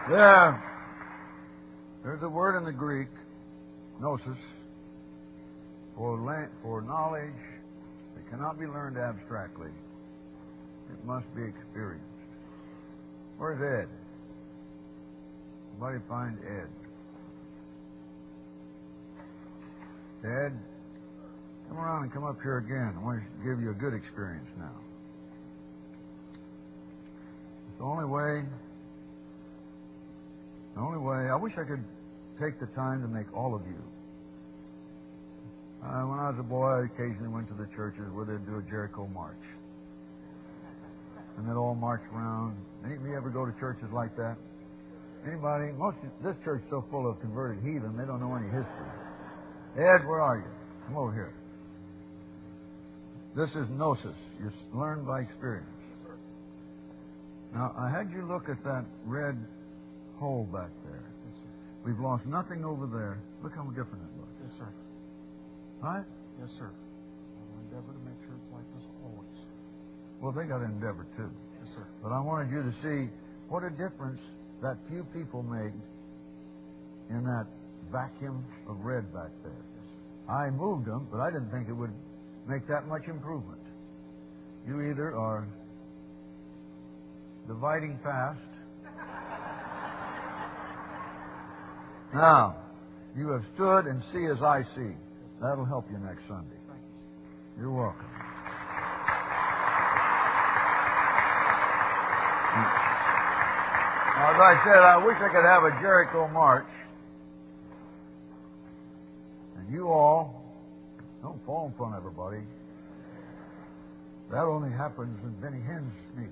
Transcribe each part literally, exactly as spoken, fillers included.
There, there's a word in the Greek, gnosis, for, la- for knowledge that cannot be learned abstractly. It must be experienced. Where's Ed? Somebody find Ed. Ed, come around and come up here again. I want to give you a good experience now. It's the only way, the only way, I wish I could take the time to make all of you. Uh, when I was a boy, I occasionally went to the churches where they'd do a Jericho march. And they'd all march around. Any of you ever go to churches like that? Anybody? Most of this church is so full of converted heathen, they don't know any history. Ed, where are you? Come over here. This is gnosis. You learn by experience. Yes, sir. Now, I had you look at that red hole back there. Yes, sir. We've lost nothing over there. Look how different it looks. Yes, sir. Right? Yes, sir. I'll endeavor to make sure it's like this always. Well, they got to endeavor too. Yes, sir. But I wanted you to see what a difference that few people made in that vacuum of red back there. I moved them, but I didn't think it would make that much improvement. You either are dividing fast. Now, you have stood and see as I see. That'll help you next Sunday. Thank you. You're welcome. Now, as I said, I wish I could have a Jericho march. And you all, don't fall in front of everybody. That only happens in Benny Hinn's meetings.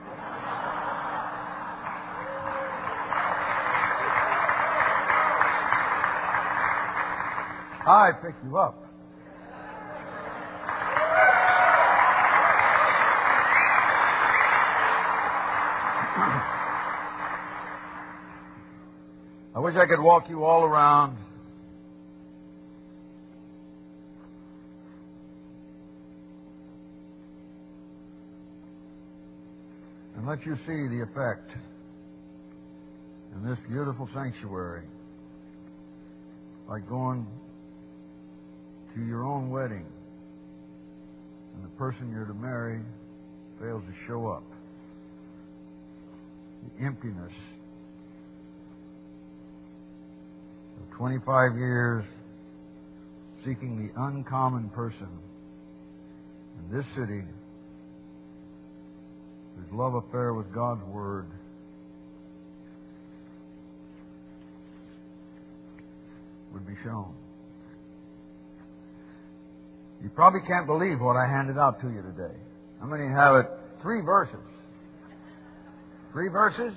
I pick you up. I wish I could walk you all around. And let you see the effect in this beautiful sanctuary, like going to your own wedding and the person you're to marry fails to show up. The emptiness of twenty-five years seeking the uncommon person in this city whose love affair with God's Word would be shown. You probably can't believe what I handed out to you today. How many have it? Three verses. Three verses?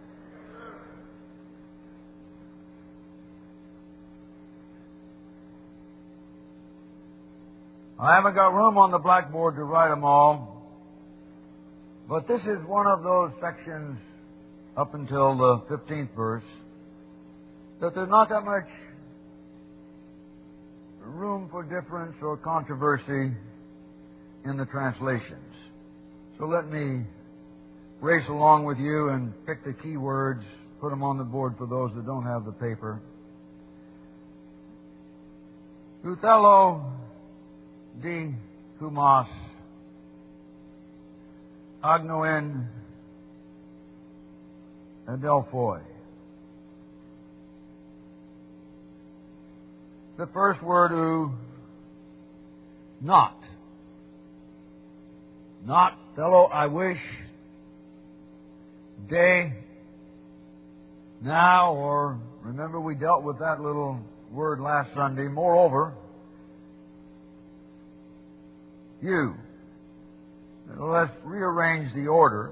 I haven't got room on the blackboard to write them all, but this is one of those sections up until the fifteenth verse that there's not that much room for difference or controversy in the translations. So let me race along with you and pick the key words, put them on the board for those that don't have the paper. Euthelo di humas agnoen adelphoi. The first word, u, not. Not, fellow, I wish, day, now, or remember we dealt with that little word last Sunday, moreover, you. Now let's rearrange the order.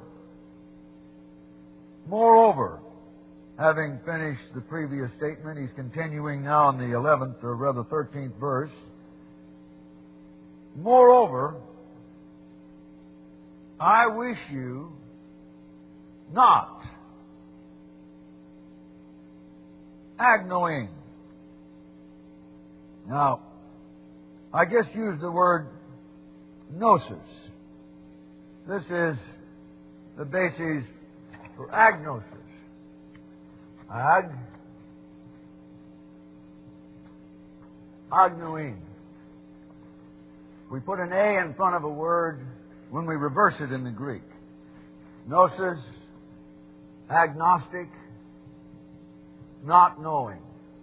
Moreover, having finished the previous statement, he's continuing now in the eleventh, or rather thirteenth verse. Moreover, I wish you not agnoing. Now, I just used the word gnosis. This is the basis for agnosis. Ag. Agnuin. We put an A in front of a word when we reverse it in the Greek. Gnosis, agnostic, not knowing.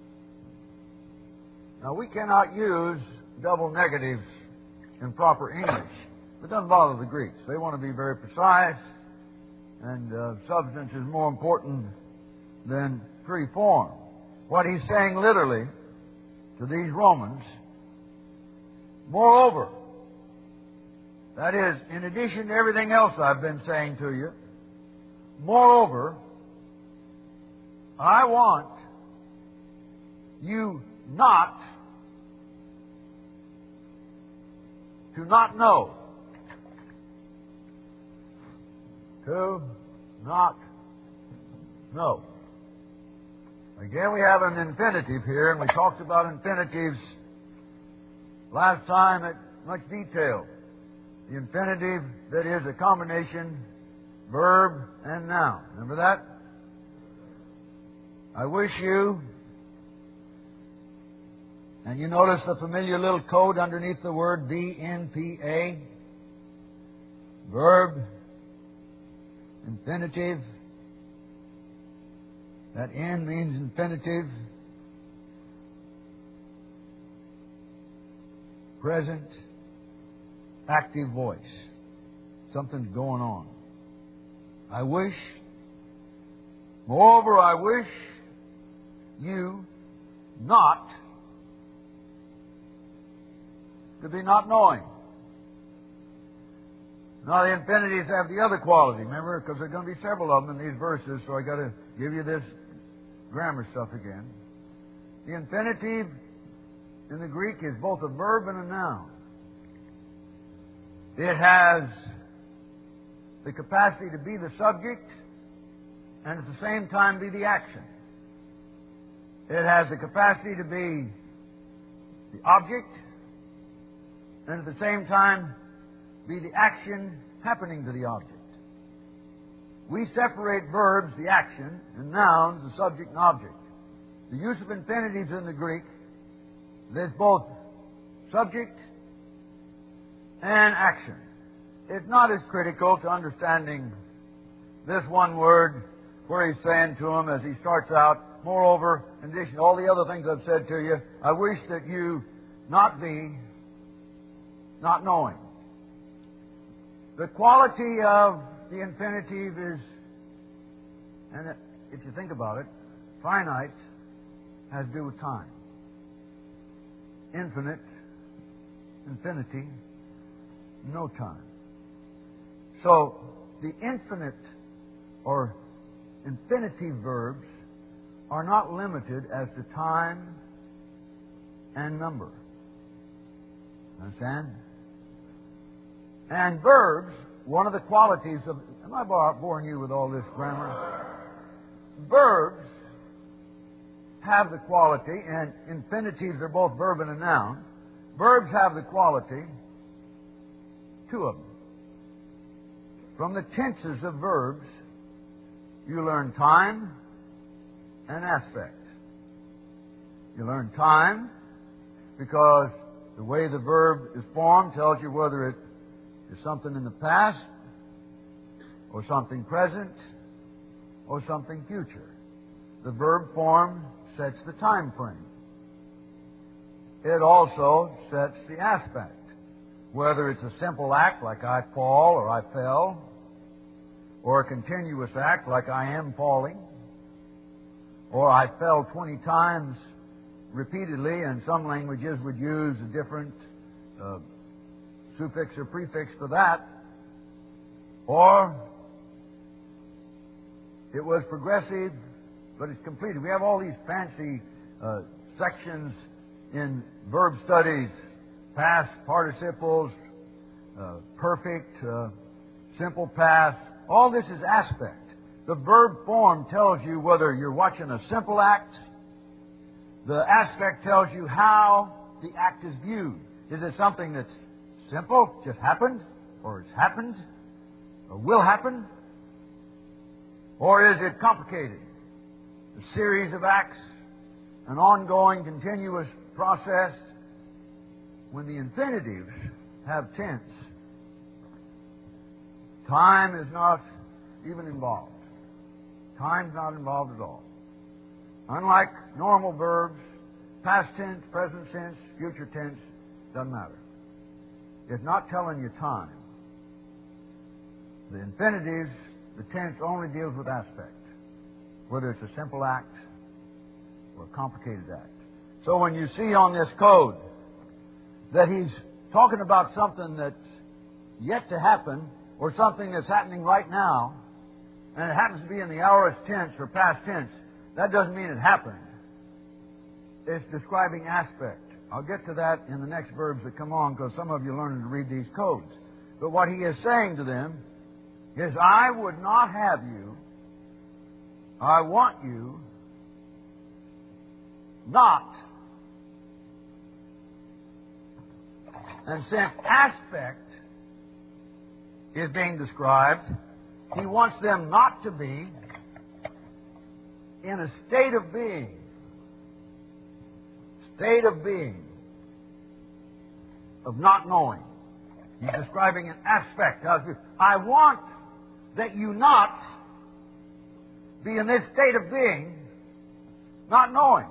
Now, we cannot use double negatives in proper English. It doesn't bother the Greeks. They want to be very precise, and uh, substance is more important than free form. What he's saying literally to these Romans, moreover, that is, in addition to everything else I've been saying to you, moreover, I want you not to not know. To not know. Again, we have an infinitive here, and we talked about infinitives last time at much detail. The infinitive that is a combination verb and noun. Remember that? I wish you, and you notice the familiar little code underneath the word V N P A. Verb, infinitive. That N means infinitive. Present, active voice. Something's going on. I wish, moreover, I wish you not to be not knowing. Now, the infinitives have the other quality, remember, because there are going to be several of them in these verses, so I got to give you this grammar stuff again. The infinitive in the Greek is both a verb and a noun. It has the capacity to be the subject and at the same time be the action. It has the capacity to be the object and at the same time be the action happening to the object. We separate verbs, the action, and nouns, the subject and object. The use of infinitives in the Greek, there's both subject and action. It's not as critical to understanding this one word where he's saying to him as he starts out, moreover, in addition to all the other things I've said to you, I wish that you not be not knowing. The quality of the infinitive is, and if you think about it, finite has to do with time. Infinite, infinity, no time. So, the infinite or infinitive verbs are not limited as to time and number. Understand? And verbs, one of the qualities of... Am I boring you with all this grammar? Verbs have the quality, and infinitives are both verb and a noun. Verbs have the quality, two of them. From the tenses of verbs, you learn time and aspect. You learn time because the way the verb is formed tells you whether it is something in the past or something present or something future. The verb form sets the time frame. It also sets the aspect. Whether it's a simple act like I fall or I fell, or a continuous act like I am falling, or I fell twenty times repeatedly, and some languages would use a different uh, suffix or prefix for that, or it was progressive, but it's completed. We have all these fancy uh, sections in verb studies, past participles, uh, perfect, uh, simple past. All this is aspect. The verb form tells you whether you're watching a simple act. The aspect tells you how the act is viewed. Is it something that's simple, just happened, or has happened, or will happen? Or is it complicated? a series of acts, an ongoing, continuous process. When the infinitives have tense, time is not even involved. Time's not involved at all. Unlike normal verbs, past tense, present tense, future tense, doesn't matter. It's not telling you time. The infinitives, the tense only deals with aspect, whether it's a simple act or a complicated act. So when you see on this code that he's talking about something that's yet to happen or something that's happening right now, and it happens to be in the aorist tense or past tense, that doesn't mean it happened. It's describing aspect. I'll get to that in the next verbs that come on, because some of you are learning to read these codes. But what he is saying to them is, I would not have you, I want you not. And since aspect is being described, he wants them not to be in a state of being. State of being. Of not knowing. He's describing an aspect. I want that you not be in this state of being, not knowing.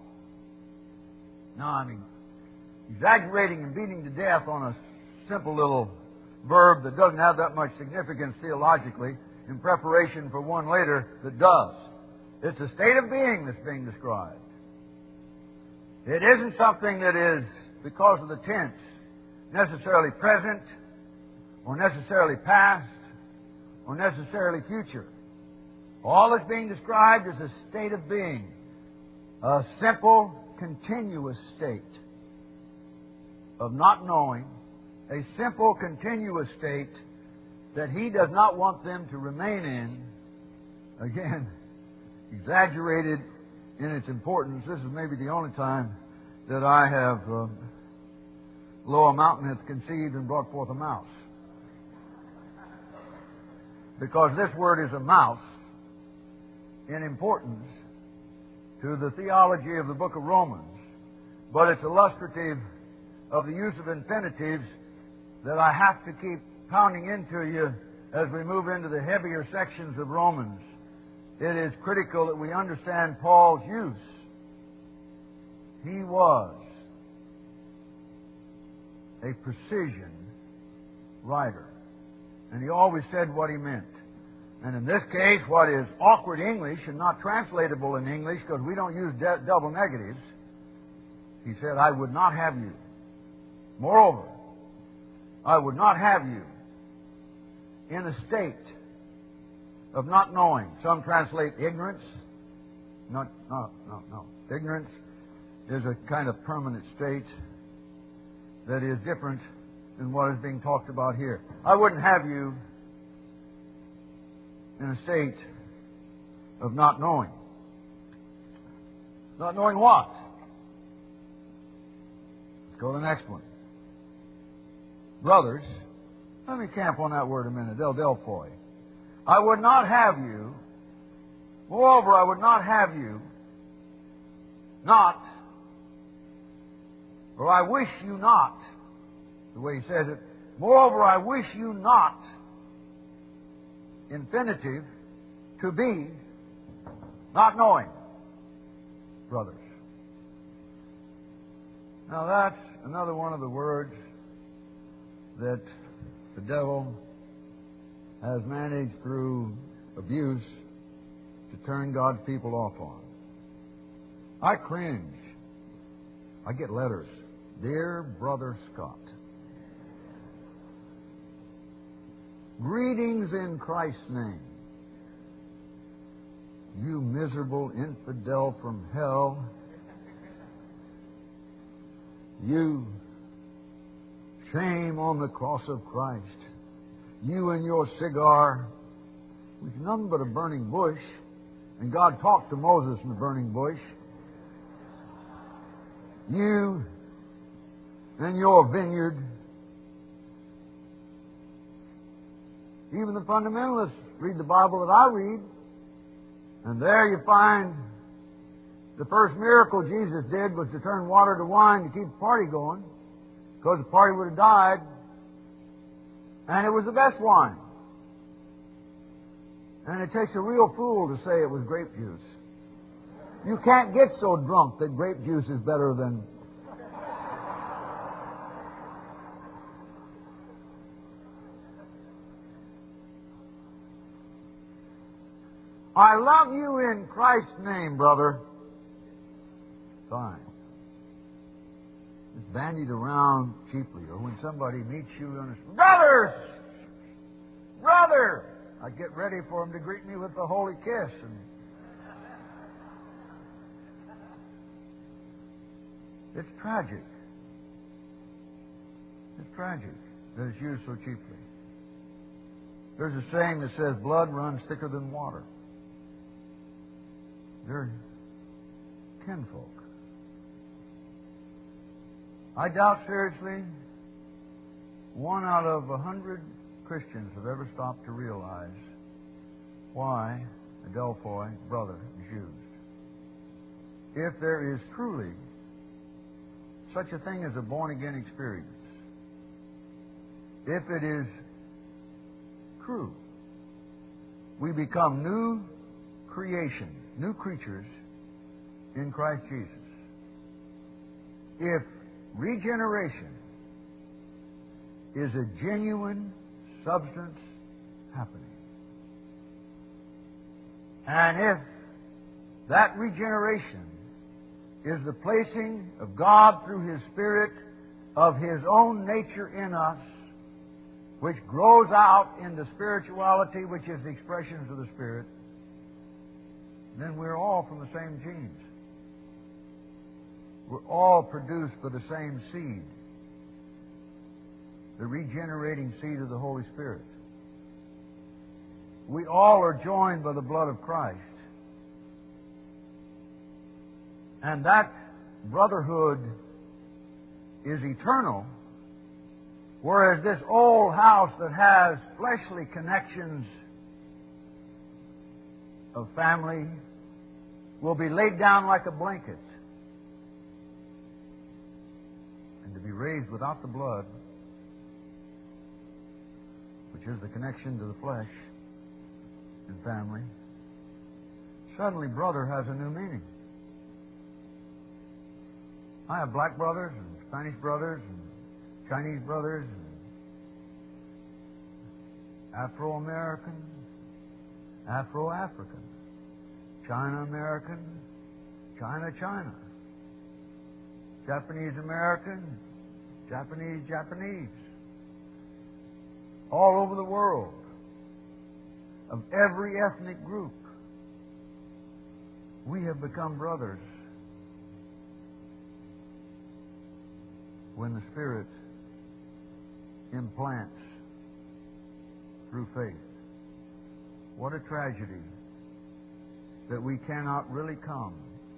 No, I mean, exaggerating and beating to death on a simple little verb that doesn't have that much significance theologically in preparation for one later that does. It's a state of being that's being described. It isn't something that is, because of the tense, necessarily present, or necessarily past, or necessarily future. All that's being described is a state of being, a simple, continuous state of not knowing, a simple, continuous state that he does not want them to remain in. Again, exaggerated in its importance. This is maybe the only time that I have, uh, lo, a mountain hath conceived and brought forth a mouse. Because this word is a mouse in importance to the theology of the book of Romans. But it's illustrative of the use of infinitives that I have to keep pounding into you as we move into the heavier sections of Romans. It is critical that we understand Paul's use. He was a precision writer. And he always said what he meant. And in this case, what is awkward English and not translatable in English, because we don't use de- double negatives, he said, I would not have you. Moreover, I would not have you in a state of not knowing. Some translate ignorance. Not, no, no, no. Ignorance is a kind of permanent state that is different than what is being talked about here. I wouldn't have you in a state of not knowing. Not knowing what? Let's go to the next one. Brothers, let me camp on that word a minute. Del Delphoi. I would not have you, moreover, I would not have you not, or I wish you not, the way he says it, moreover, I wish you not, infinitive, to be not knowing, brothers. Now that's another one of the words that the devil has managed through abuse to turn God's people off on. I cringe. I get letters. Dear Brother Scott, greetings in Christ's name. You miserable infidel from hell. You shame on the cross of Christ. You and your cigar, which is nothing but a burning bush. And God talked to Moses in the burning bush. You and your vineyard. Even the fundamentalists read the Bible that I read, and there you find The first miracle Jesus did was to turn water to wine to keep the party going, because the party would have died. And it was the best wine. And it takes a real fool to say it was grape juice. You can't get so drunk that grape juice is better than... I love you in Christ's name, brother. Fine. It's bandied around cheaply. Or when somebody meets you on a... Brothers! Brother! I get ready for him to greet me with the holy kiss. And it's tragic. It's tragic that it's used so cheaply. There's a saying that says blood runs thicker than water. They're kinfolk. I doubt seriously one out of a hundred Christians have ever stopped to realize why Adelphoi brother is used. If there is truly such a thing as a born-again experience, if it is true, we become new creations, new creatures in Christ Jesus. If regeneration is a genuine substance happening, and if that regeneration is the placing of God through His Spirit of His own nature in us, which grows out into spirituality, which is the expressions of the Spirit, then we're all from the same genes. We're all produced by the same seed, the regenerating seed of the Holy Spirit. We all are joined by the blood of Christ. And that brotherhood is eternal, whereas this old house that has fleshly connections of family will be laid down like a blanket and to be raised without the blood, which is the connection to the flesh and family. Suddenly, brother has a new meaning. I have black brothers and Spanish brothers and Chinese brothers and Afro-American, Afro-African, China-American, China-China, Japanese-American, Japanese-Japanese, all over the world, of every ethnic group. We have become brothers when the Spirit implants through faith. What a tragedy that we cannot really come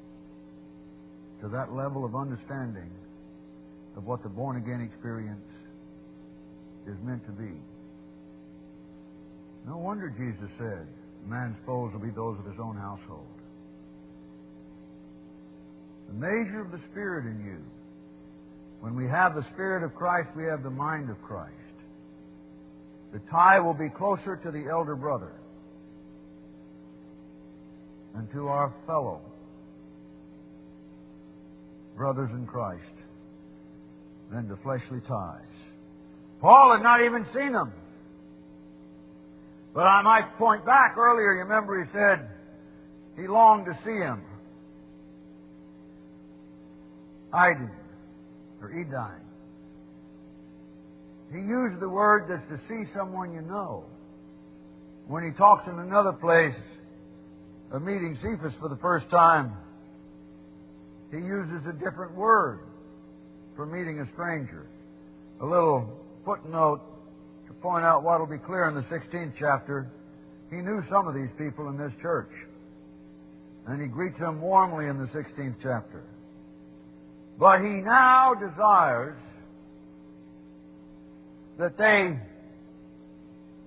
to that level of understanding of what the born-again experience is meant to be. No wonder Jesus said, man's foes will be those of his own household. The measure of the Spirit in you. When we have the Spirit of Christ, we have the mind of Christ. The tie will be closer to the elder brother and to our fellow brothers in Christ than the fleshly ties. Paul had not even seen them. But I might point back earlier, you remember he said he longed to see him. Idin, or Edine. He used the word that's to see someone you know. When he talks in another place of meeting Cephas for the first time, he uses a different word for meeting a stranger. A little footnote to point out what will be clear in the sixteenth chapter. He knew some of these people in this church, and he greets them warmly in the sixteenth chapter. But he now desires that they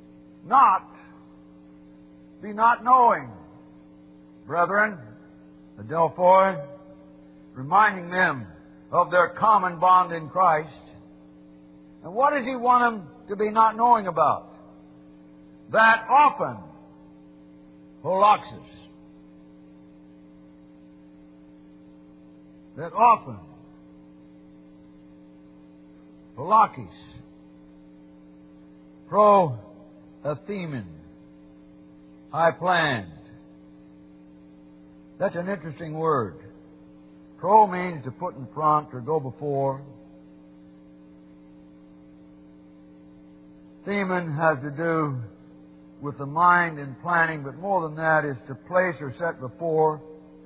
not be not knowing, brethren, Adelphoi, reminding them of their common bond in Christ. And what does he want them to be not knowing about? That often, Holoxis, that often, Holakis, pro Atheman, I planned. That's an interesting word. Pro means to put in front or go before. Theman has to do with the mind and planning, but more than that is to place or set before.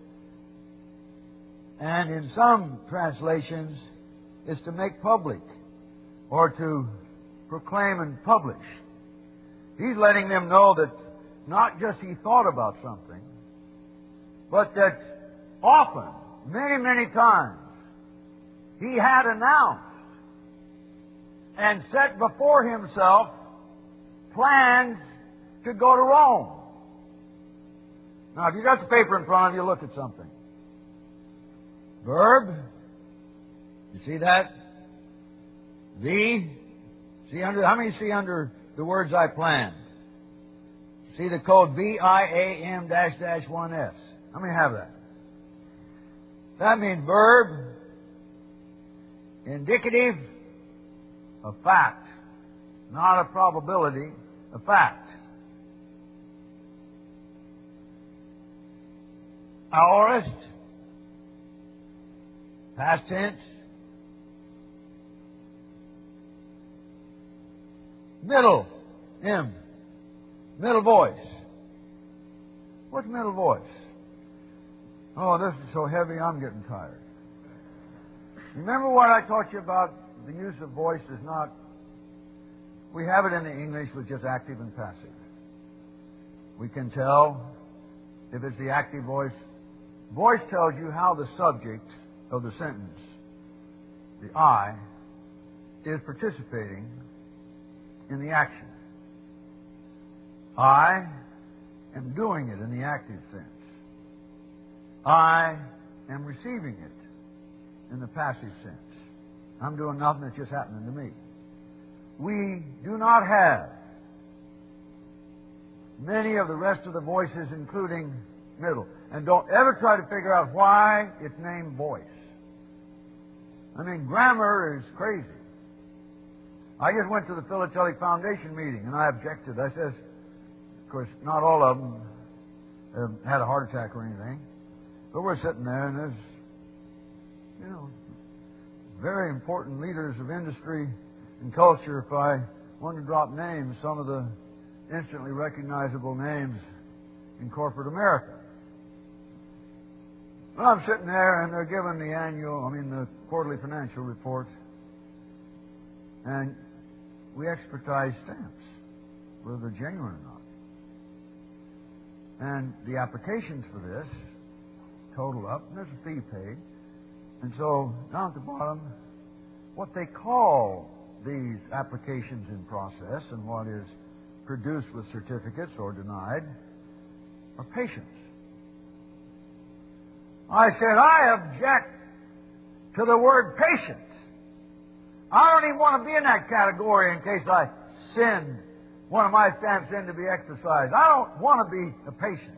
And in some translations, is to make public or to proclaim and publish. He's letting them know that not just he thought about something, but that often, many, many times, he had announced and set before himself plans to go to Rome. Now, if you got the paper in front of you, look at something. Verb. You see that? The. See under, how many see under the words I planned? See the code V I A M dash dash one S. How many have that? That means verb, indicative, a fact. Not a probability, a fact. Aorist, past tense. Middle, M. Middle voice. What's middle voice? Oh, this is so heavy, I'm getting tired. Remember what I taught you about the use of voice is not... We have it in the English with just active and passive. We can tell if it's the active voice. Voice tells you how the subject of the sentence, the I, is participating in the action. I am doing it in the active sense. I am receiving it in the passive sense. I'm doing nothing, that's just happening to me. We do not have many of the rest of the voices, including middle. And don't ever try to figure out why it's named voice. I mean, grammar is crazy. I just went to the Philatelic Foundation meeting, and I objected. I says, of course, not all of them have had a heart attack or anything, but we're sitting there, and there's, you know, very important leaders of industry and culture. If I want to drop names, some of the instantly recognizable names in corporate America. Well, I'm sitting there, and they're giving the annual, I mean, the quarterly financial report, and we expertise stamps, whether they're genuine or not. And the applications for this total up, and there's a fee paid. And so, down at the bottom, what they call these applications in process and what is produced with certificates or denied are patients. I said, I object to the word patience. I don't even want to be in that category in case I send one of my stamps in to be exercised. I don't want to be a patient.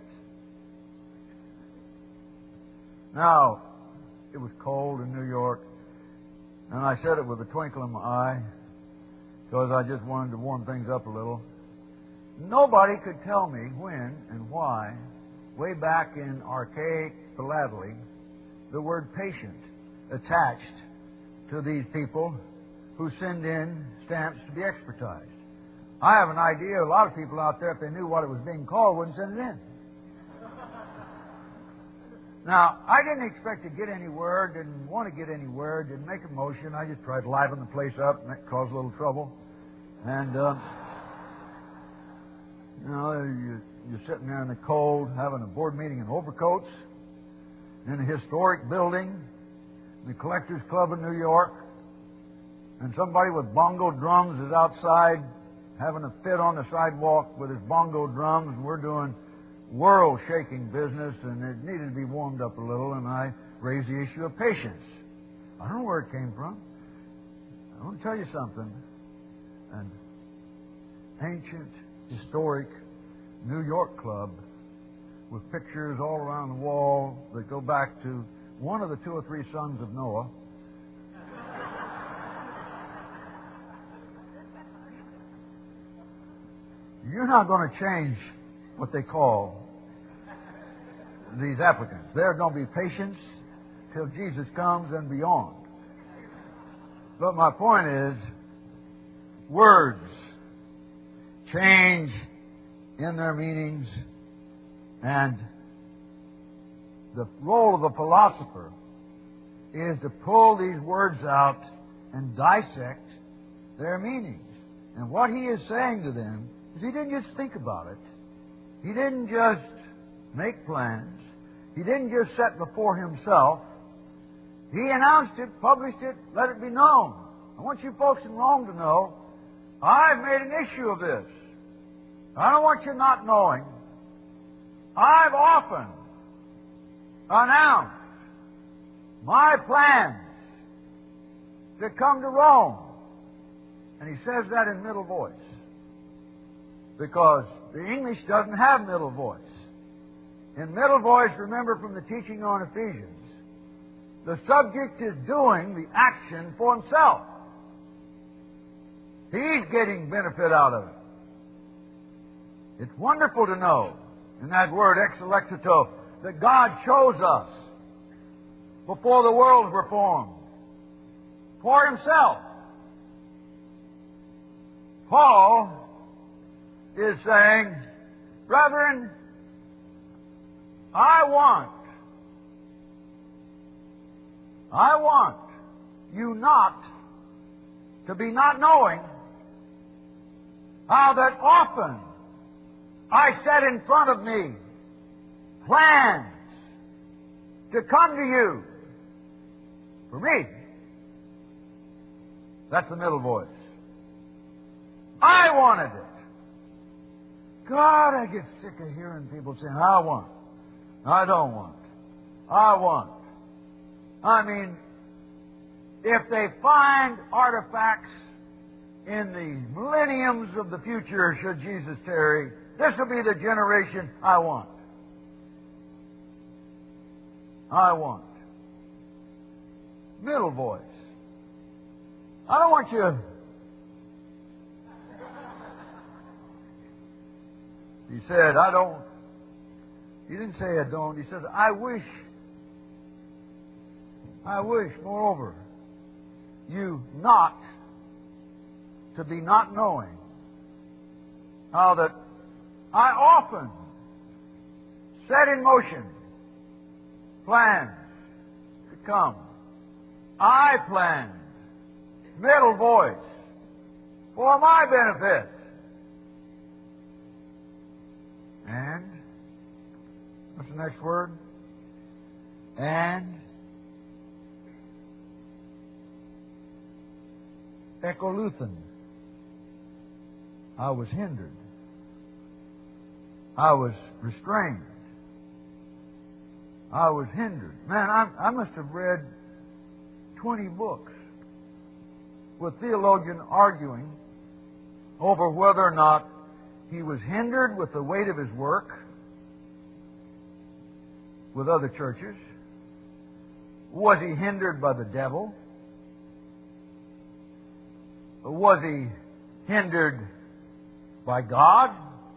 Now, it was cold in New York, and I said it with a twinkle in my eye because I just wanted to warm things up a little. Nobody could tell me when and why, way back in archaic philately, the word patient attached to these people who send in stamps to be expertized. I have an idea a lot of people out there, if they knew what it was being called, wouldn't send it in. Now, I didn't expect to get anywhere, didn't want to get anywhere, didn't make a motion. I just tried to liven the place up, and that caused a little trouble. And, uh, you know, you, you're sitting there in the cold, having a board meeting in overcoats, in a historic building, the Collectors Club in New York, and somebody with bongo drums is outside having a fit on the sidewalk with his bongo drums, and we're doing world-shaking business, and it needed to be warmed up a little, and I raised the issue of patience. I don't know where it came from. I want to tell you something. An ancient, historic New York club with pictures all around the wall that go back to one of the two or three sons of Noah. You're not going to change what they call these applicants. They're going to be patients till Jesus comes and beyond. But my point is, words change in their meanings, and the role of the philosopher is to pull these words out and dissect their meanings. And what he is saying to them is he didn't just think about it. He didn't just make plans. He didn't just set before himself. He announced it, published it, let it be known. I want you folks in Rome to know, I've made an issue of this. I don't want you not knowing. I've often announced my plans to come to Rome. And he says that in middle voice, because the English doesn't have middle voice. In middle voice, remember from the teaching on Ephesians, the subject is doing the action for himself. He's getting benefit out of it. It's wonderful to know, in that word ex electito, that God chose us before the worlds were formed for Himself. Paul is saying, brethren, I want, I want you not to be not knowing how that often I set in front of me plans to come to you for me. That's the middle voice. I wanted it. God, I get sick of hearing people saying, I want. I don't want. I want. I mean, if they find artifacts in the millenniums of the future, should Jesus tarry, this will be the generation I want. I want. Middle voice. I don't want you. He said, I don't. He didn't say I don't. He says, I wish. I wish, moreover, you not to be not knowing how that I often set in motion plans to come. I planned, middle voice, for my benefit. And, what's the next word? And, ekoluthen. I was hindered. I was restrained. I was hindered. Man, I, I must have read twenty books with theologians arguing over whether or not he was hindered with the weight of his work with other churches. Was he hindered by the devil? Or was he hindered by God?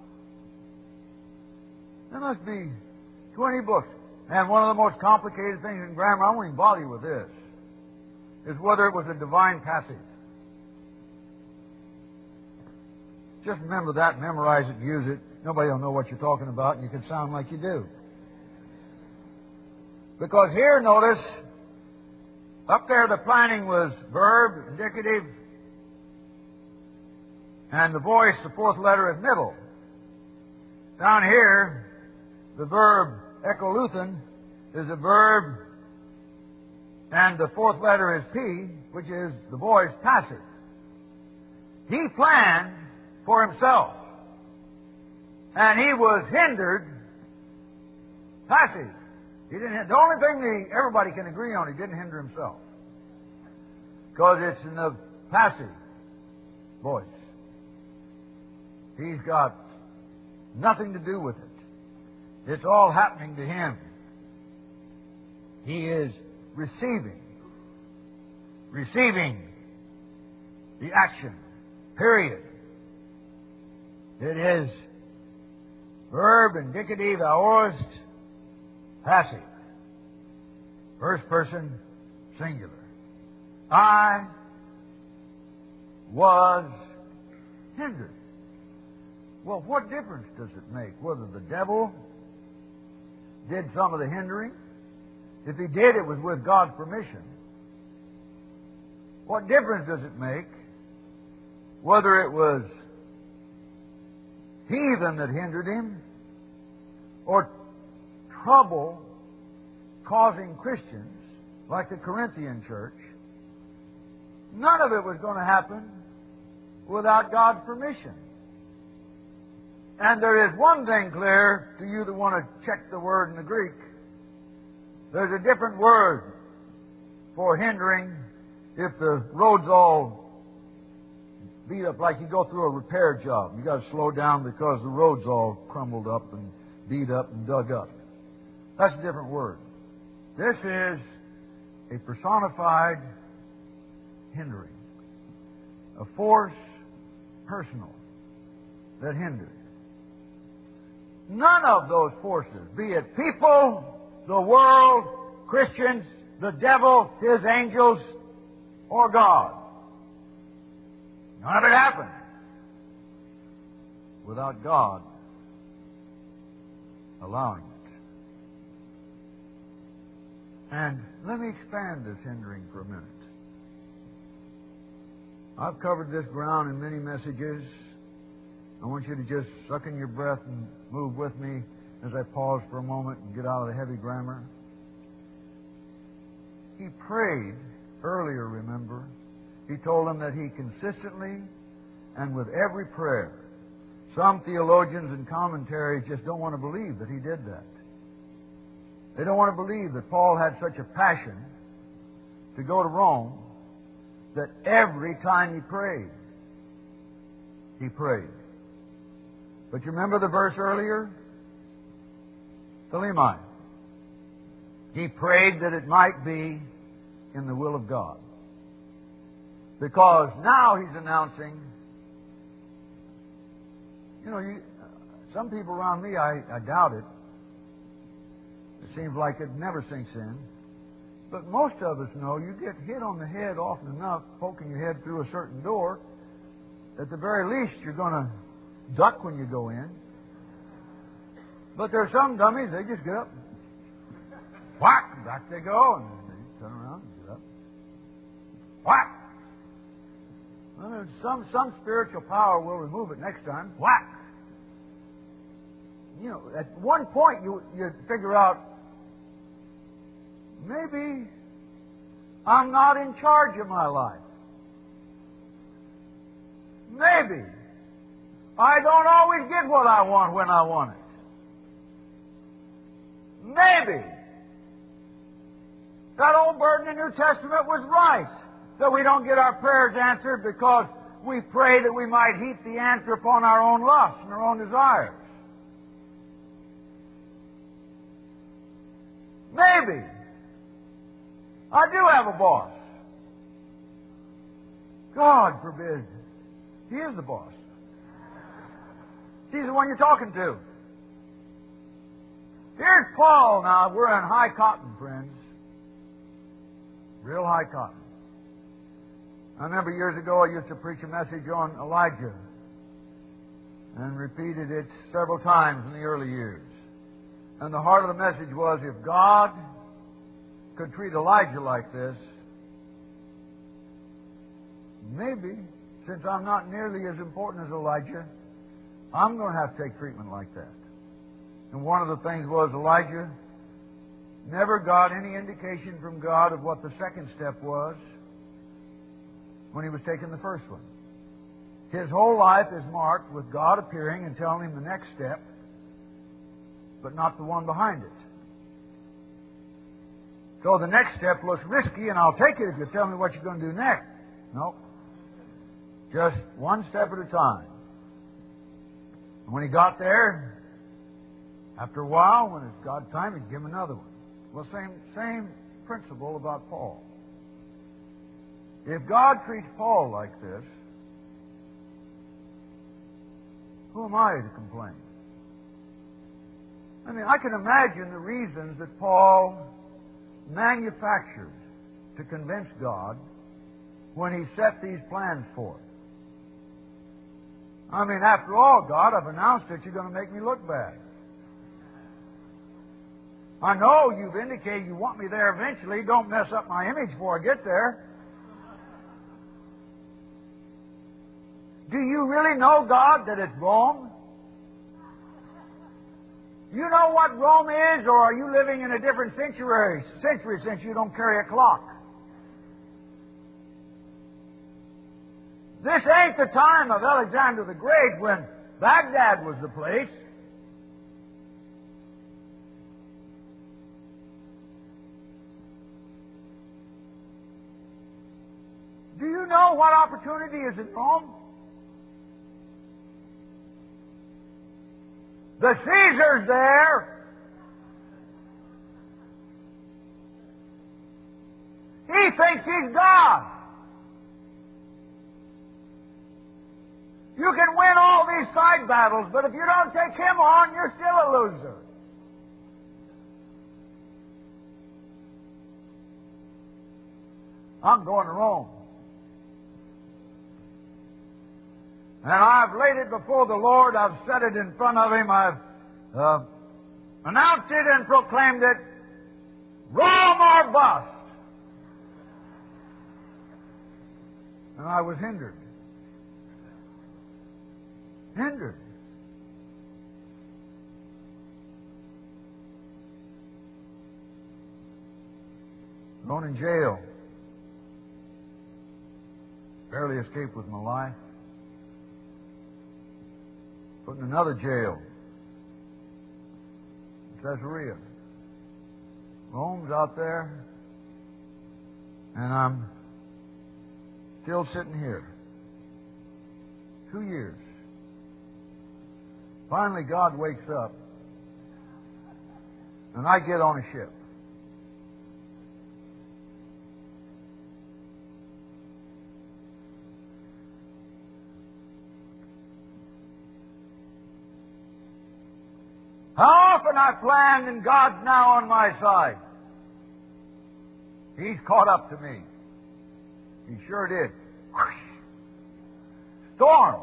There must be twenty books. And one of the most complicated things in grammar, I won't even bother you with this, is whether it was a divine passive. Just remember that, memorize it, use it. Nobody will know what you're talking about, and you can sound like you do. Because here, notice, up there the planning was verb, indicative, and the voice, the fourth letter, is middle. Down here, the verb ekoluthen is a verb, and the fourth letter is P, which is the voice passive. He planned for himself, and he was hindered Passive. He didn't. The only thing that everybody can agree on, he didn't hinder himself, because it's in the passive voice. He's got nothing to do with it. It's all happening to him. He is receiving, receiving the action. Period. It is verb indicative aorist passive. First person singular. I was hindered. Well, what difference does it make whether the devil did some of the hindering? If he did, it was with God's permission. What difference does it make whether it was heathen that hindered him or trouble causing Christians like the Corinthian church? None of it was going to happen without God's permission. And there is one thing clear to you that want to check the word in the Greek. There's a different word for hindering if the road's all beat up, like you go through a repair job. You got to slow down because the road's all crumbled up and beat up and dug up. That's a different word. This is a personified hindering. A force personal that hindered. None of those forces, be it people, the world, Christians, the devil, his angels, or God, none of it happened without God allowing it. And let me expand this hindering for a minute. I've covered this ground in many messages. I want you to just suck in your breath and move with me as I pause for a moment and get out of the heavy grammar. He prayed earlier, remember. He told them that he consistently and with every prayer. Some theologians and commentaries just don't want to believe that he did that. They don't want to believe that Paul had such a passion to go to Rome that every time he prayed, he prayed. But you remember the verse earlier? Philemon. He prayed that it might be in the will of God. Because now he's announcing, you know, you, some people around me, I, I doubt it. It seems like it never sinks in. But most of us know you get hit on the head often enough, poking your head through a certain door, at the very least you're going to duck when you go in. But there are some dummies, they just get up, whack, back they go, and they turn around and get up. Whack! Well, there's some, some spiritual power will remove it next time. Whack! You know, at one point you, you figure out, maybe I'm not in charge of my life. Maybe I don't always get what I want when I want it. Maybe that old burden in the New Testament was right, that we don't get our prayers answered because we pray that we might heap the answer upon our own lusts and our own desires. Maybe I do have a boss. God forbid. He is the boss. He's the one you're talking to. Here's Paul now. We're in high cotton, friends. Real high cotton. I remember years ago I used to preach a message on Elijah and repeated it several times in the early years. And the heart of the message was, if God could treat Elijah like this, maybe, since I'm not nearly as important as Elijah, I'm going to have to take treatment like that. And one of the things was Elijah never got any indication from God of what the second step was when he was taking the first one. His whole life is marked with God appearing and telling him the next step, but not the one behind it. So the next step looks risky, and I'll take it if you tell me what you're going to do next. No. Just one step at a time. And when he got there, after a while, when it's God's time, he'd give him another one. Well, same, same principle about Paul. If God treats Paul like this, who am I to complain? I mean, I can imagine the reasons that Paul manufactured to convince God when he set these plans forth. I mean, after all, God, I've announced that you're going to make me look bad. I know you've indicated you want me there eventually. Don't mess up my image before I get there. Do you really know, God, that it's Rome? You know what Rome is, or are you living in a different century, century since you don't carry a clock? This ain't the time of Alexander the Great when Baghdad was the place. Do you know what opportunity is in Rome? The Caesar's there. He thinks he's God. You can win all these side battles, but if you don't take him on, you're still a loser. I'm going to Rome. And I've laid it before the Lord. I've set it in front of Him. I've uh, announced it and proclaimed it. Rome or bust. And I was hindered. Hindered. Thrown in jail. Barely escaped with my life. Put in another jail. Caesarea. Rome's out there. And I'm still sitting here. Two years. Finally, God wakes up. And I get on a ship. How often I planned and God's now on my side. He's caught up to me. He sure did. Storm.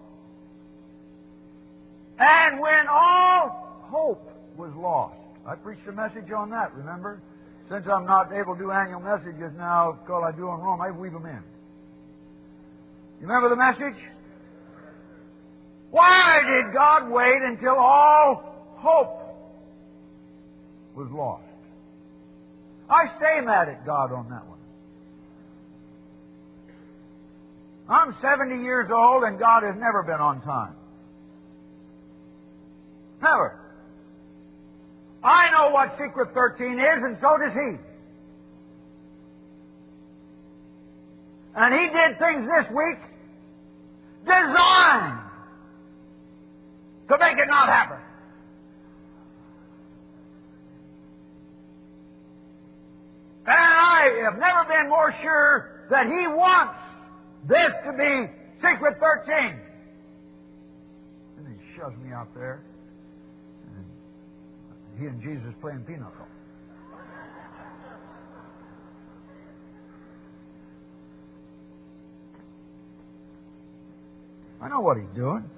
And when all hope was lost. I preached a message on that, remember? Since I'm not able to do annual messages now, because I do in Rome, I weave them in. You remember the message? Why did God wait until all hope was lost? I stay mad at God on that one. I'm seventy years old and God has never been on time. Never. I know what Secret thirteen is, and so does He. And He did things this week designed to make it not happen. And I have never been more sure that He wants this to be Secret thirteen. And He shoves me out there. And He and Jesus playing pinochle. I know what He's doing.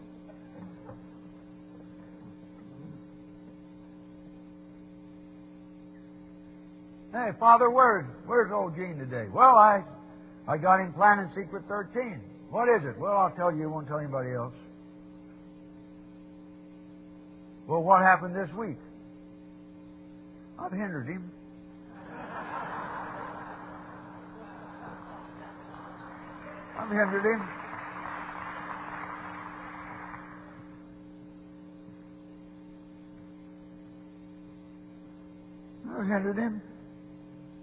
Hey, Father, where's, where's old Gene today? Well, I, I got him planning Secret thirteen. What is it? Well, I'll tell you. I won't tell anybody else. Well, what happened this week? I've hindered him. I've hindered him. I've hindered him.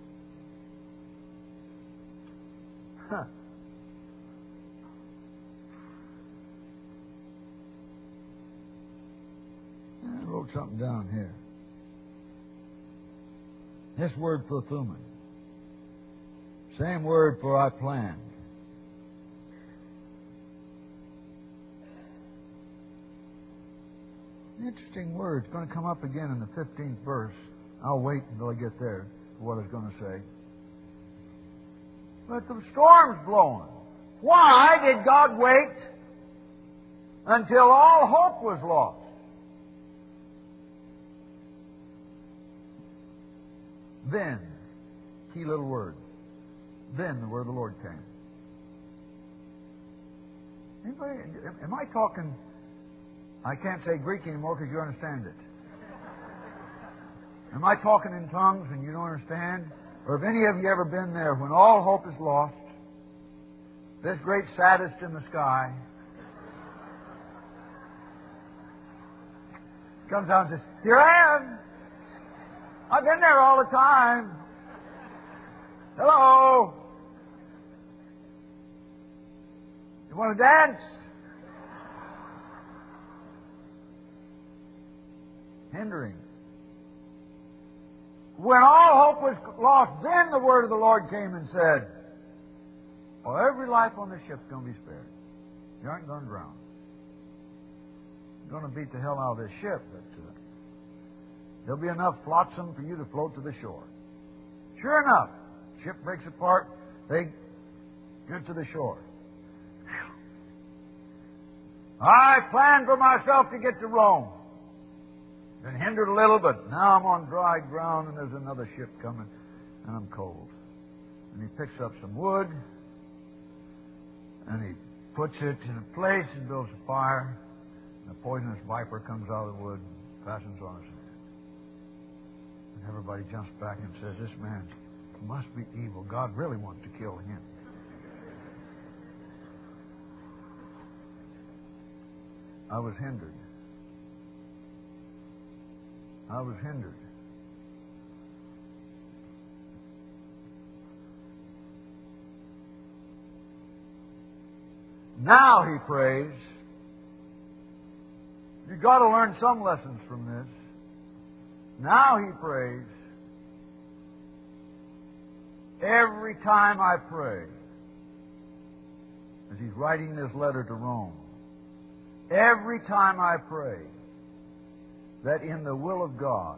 I wrote something down here. This word for thuman. Same word for I planned. Interesting word. It's going to come up again in the fifteenth verse. I'll wait until I get there for what I was going to say. But the storm's blowing. Why did God wait until all hope was lost? Then, key little word, then the word of the Lord came. Anybody, am I talking, I can't say Greek anymore because you understand it. Am I talking in tongues and you don't understand? Or have any of you ever been there when all hope is lost, this great saddest in the sky comes out and says, here I am. I've been there all the time. Hello. You want to dance? Hindering. When all hope was lost, then the word of the Lord came and said, oh, every life on the ship's going to be spared. You aren't going to drown. You're going to beat the hell out of this ship, but uh, there'll be enough flotsam for you to float to the shore. Sure enough, ship breaks apart, they get to the shore. I planned for myself to get to Rome. Been hindered a little, but now I'm on dry ground and there's another ship coming and I'm cold. And he picks up some wood and he puts it in a place and builds a fire. And a poisonous viper comes out of the wood and fastens on his hand. And everybody jumps back and says, this man must be evil. God really wants to kill him. I was hindered. I was hindered. Now, he prays, you've got to learn some lessons from this. Now, he prays, every time I pray, as he's writing this letter to Rome, every time I pray, that in the will of God,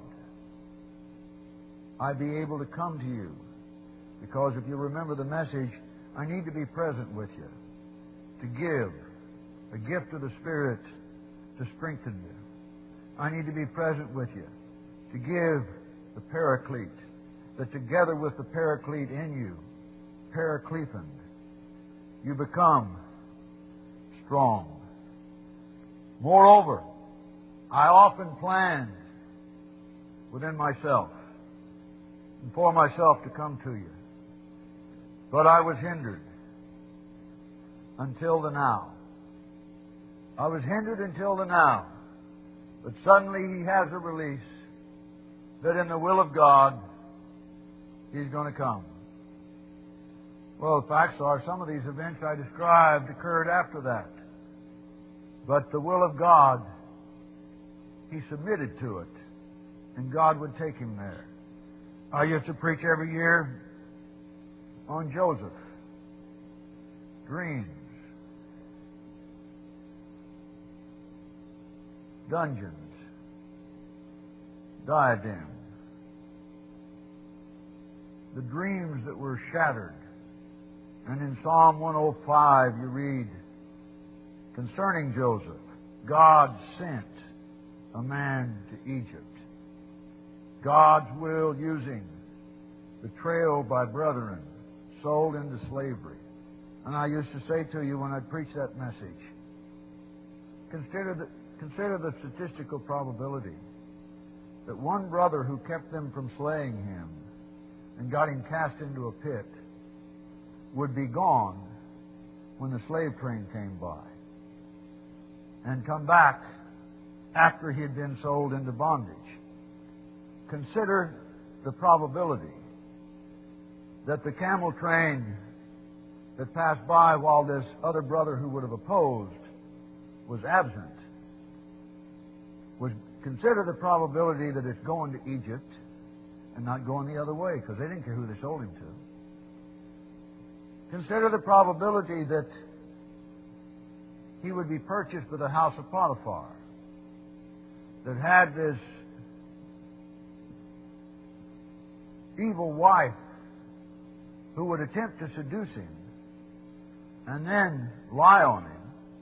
I be able to come to you. Because if you remember the message, I need to be present with you, to give a gift of the Spirit to strengthen you. I need to be present with you, to give the Paraclete, that together with the Paraclete in you, Paracleton, you become strong. Moreover, I often planned within myself and for myself to come to you. But I was hindered until the now. I was hindered until the now. But suddenly He has a release that in the will of God, He's going to come. Well, the facts are some of these events I described occurred after that. But the will of God, he submitted to it, and God would take him there. I used to preach every year on Joseph. Dreams. Dungeons. Diadem. The dreams that were shattered. And in Psalm one oh five you read, concerning Joseph, God sent a man to Egypt. God's will using betrayal by brethren, sold into slavery. And I used to say to you when I'd preach that message, consider the, consider the statistical probability that one brother who kept them from slaying him and got him cast into a pit would be gone when the slave train came by and come back after he had been sold into bondage. Consider the probability that the camel train that passed by while this other brother who would have opposed was absent was consider the probability that it's going to Egypt and not going the other way, because they didn't care who they sold him to. Consider the probability that he would be purchased by the house of Potiphar, that had this evil wife who would attempt to seduce him and then lie on him,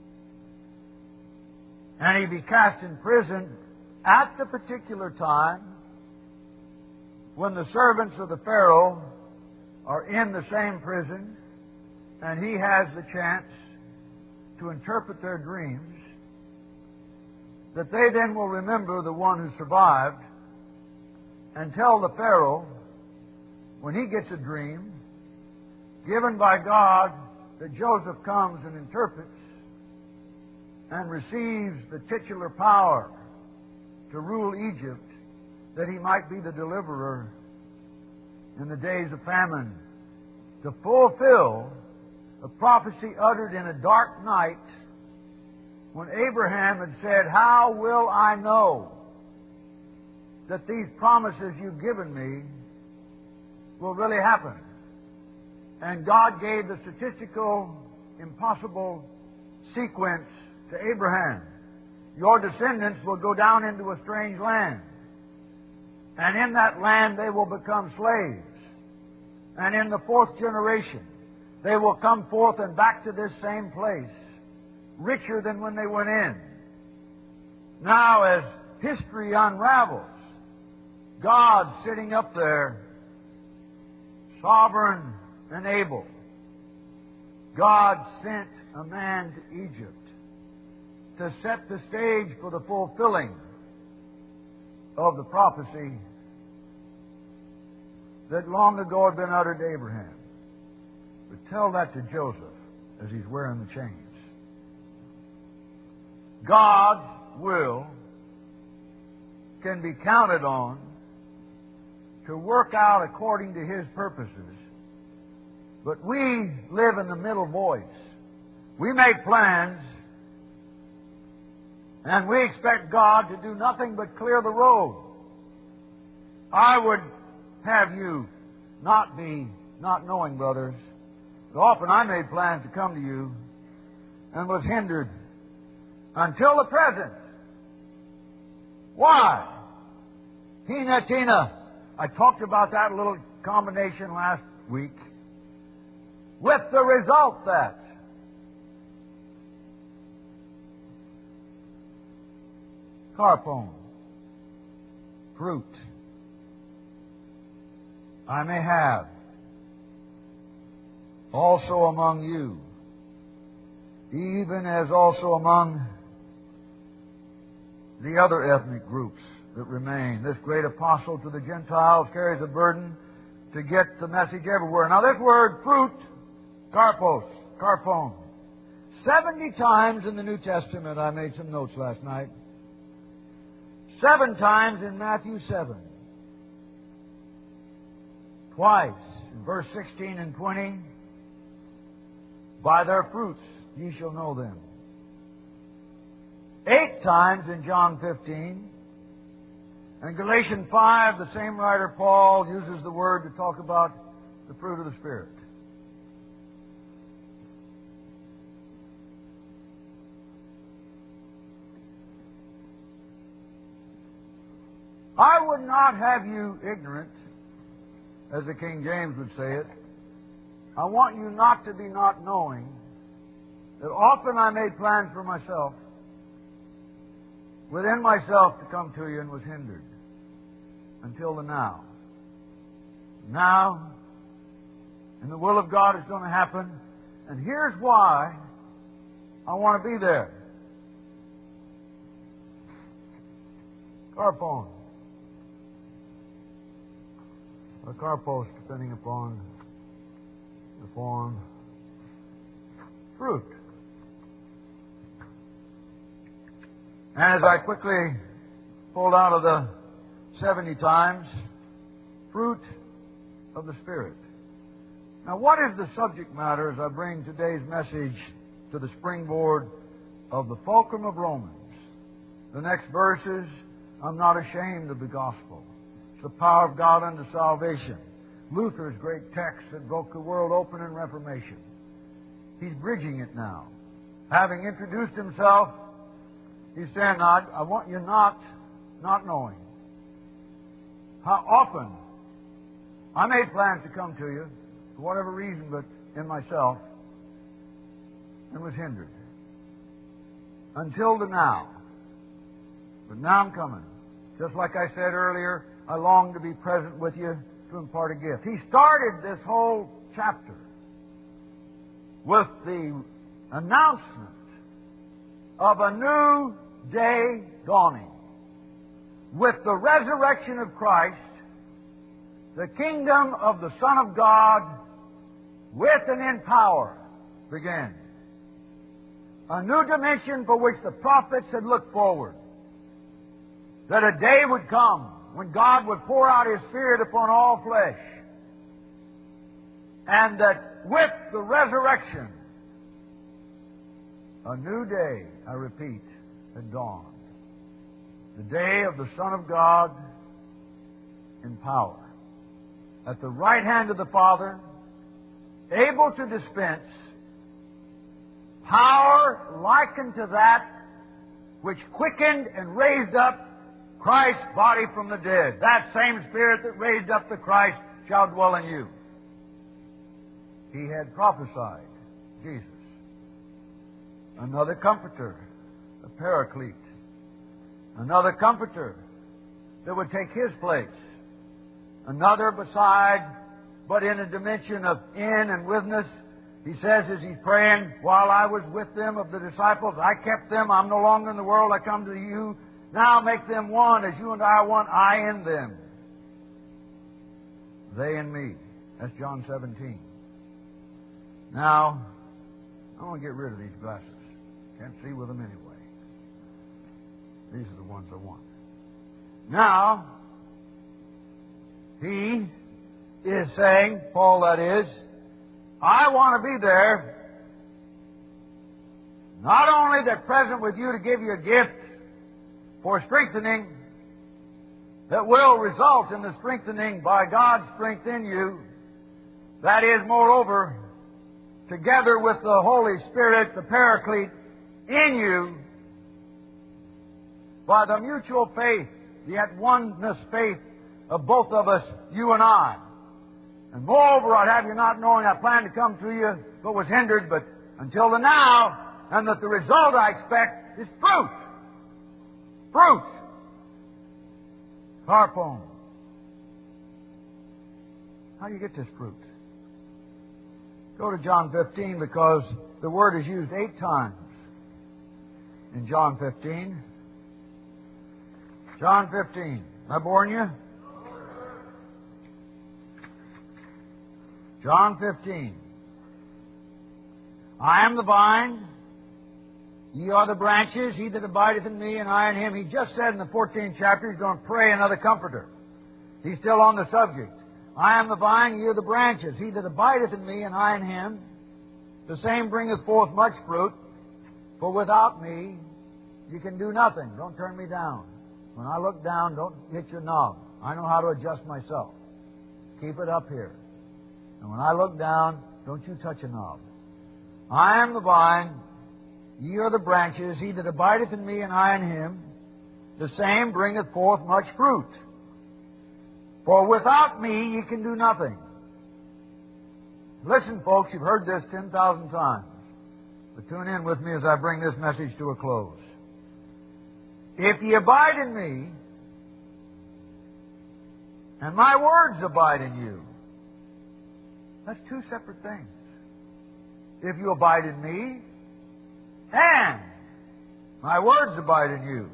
and he'd be cast in prison at the particular time when the servants of the Pharaoh are in the same prison, and he has the chance to interpret their dreams, that they then will remember the one who survived and tell the Pharaoh, when he gets a dream given by God, that Joseph comes and interprets and receives the titular power to rule Egypt, that he might be the deliverer in the days of famine, to fulfill a prophecy uttered in a dark night when Abraham had said, "How will I know that these promises you've given me will really happen?" And God gave the statistical, impossible sequence to Abraham. Your descendants will go down into a strange land, and in that land they will become slaves. And in the fourth generation, they will come forth and back to this same place, richer than when they went in. Now, as history unravels, God sitting up there, sovereign and able, God sent a man to Egypt to set the stage for the fulfilling of the prophecy that long ago had been uttered to Abraham. But tell that to Joseph as he's wearing the chains. God's will can be counted on to work out according to His purposes. But we live in the middle voice. We make plans, and we expect God to do nothing but clear the road. I would have you not be not knowing, brothers, that often I made plans to come to you and was hindered until the present. Why? Tina, Tina. I talked about that little combination last week. With the result that carpon, fruit, I may have also among you, even as also among the other ethnic groups that remain. This great apostle to the Gentiles carries a burden to get the message everywhere. Now this word fruit, karpos, karpon, seventy times in the New Testament. I made some notes last night. Seven times in Matthew seven. Twice in verse sixteen and twenty. By their fruits ye shall know them. Eight times in John fifteen. And in Galatians five, the same writer, Paul, uses the word to talk about the fruit of the Spirit. I would not have you ignorant, as the King James would say it. I want you not to be not knowing that often I made plans for myself, within myself, to come to you and was hindered until the now. Now, and the will of God is going to happen, and here's why I want to be there. Carpon. Or karpos, depending upon the form. Fruit. And as I quickly pulled out of the seventy times, fruit of the Spirit. Now, what is the subject matter as I bring today's message to the springboard of the fulcrum of Romans? The next verse is, I'm not ashamed of the gospel. It's the power of God unto salvation. Luther's great text that broke the world open in Reformation. He's bridging it now. Having introduced himself, he's saying, I, I want you not, not knowing how often I made plans to come to you, for whatever reason, but in myself, and was hindered. Until the now. But now I'm coming. Just like I said earlier, I long to be present with you to impart a gift. He started this whole chapter with the announcement of a new day dawning. With the resurrection of Christ, the kingdom of the Son of God, with and in power, began. A new dimension for which the prophets had looked forward. That a day would come when God would pour out His Spirit upon all flesh. And that with the resurrection, a new day, I repeat, had dawned. The day of the Son of God in power. At the right hand of the Father, able to dispense power likened to that which quickened and raised up Christ's body from the dead. That same Spirit that raised up the Christ shall dwell in you. He had prophesied, Jesus, another Comforter, a Paraclete, another Comforter that would take His place, another beside, but in a dimension of in and withness. He says as He's praying, while I was with them of the disciples, I kept them, I'm no longer in the world, I come to you. Now make them one as you and I are one, I in them. They in me. That's John seventeen. Now, I want to get rid of these glasses. Can't see with them anyway. These are the ones I want. Now, he is saying, Paul that is, I want to be there, not only that present with you to give you a gift for strengthening that will result in the strengthening by God's strength in you, that is, moreover, together with the Holy Spirit, the Paraclete, in you, by the mutual faith, the at oneness faith of both of us, you and I. And moreover, I'd have you not knowing I planned to come to you, but was hindered, but until the now, and that the result I expect is fruit. Fruit. Harpone. How do you get this fruit? Go to John fifteen, because the word is used eight times in John fifteen. John fifteen. Am I boring you? John fifteen. I am the vine, ye are the branches, he that abideth in me and I in him. He just said in the fourteenth chapter he's going to pray another comforter. He's still on the subject. I am the vine, ye are the branches. He that abideth in me and I in him, the same bringeth forth much fruit. For without me you can do nothing. Don't turn me down. When I look down, don't hit your knob. I know how to adjust myself. Keep it up here. And when I look down, don't you touch a knob. I am the vine, ye are the branches. He that abideth in me and I in him, the same bringeth forth much fruit. For without me ye can do nothing. Listen, folks, you've heard this ten thousand times. But tune in with me as I bring this message to a close. If ye abide in me, and my words abide in you, that's two separate things. If you abide in me, and my words abide in you,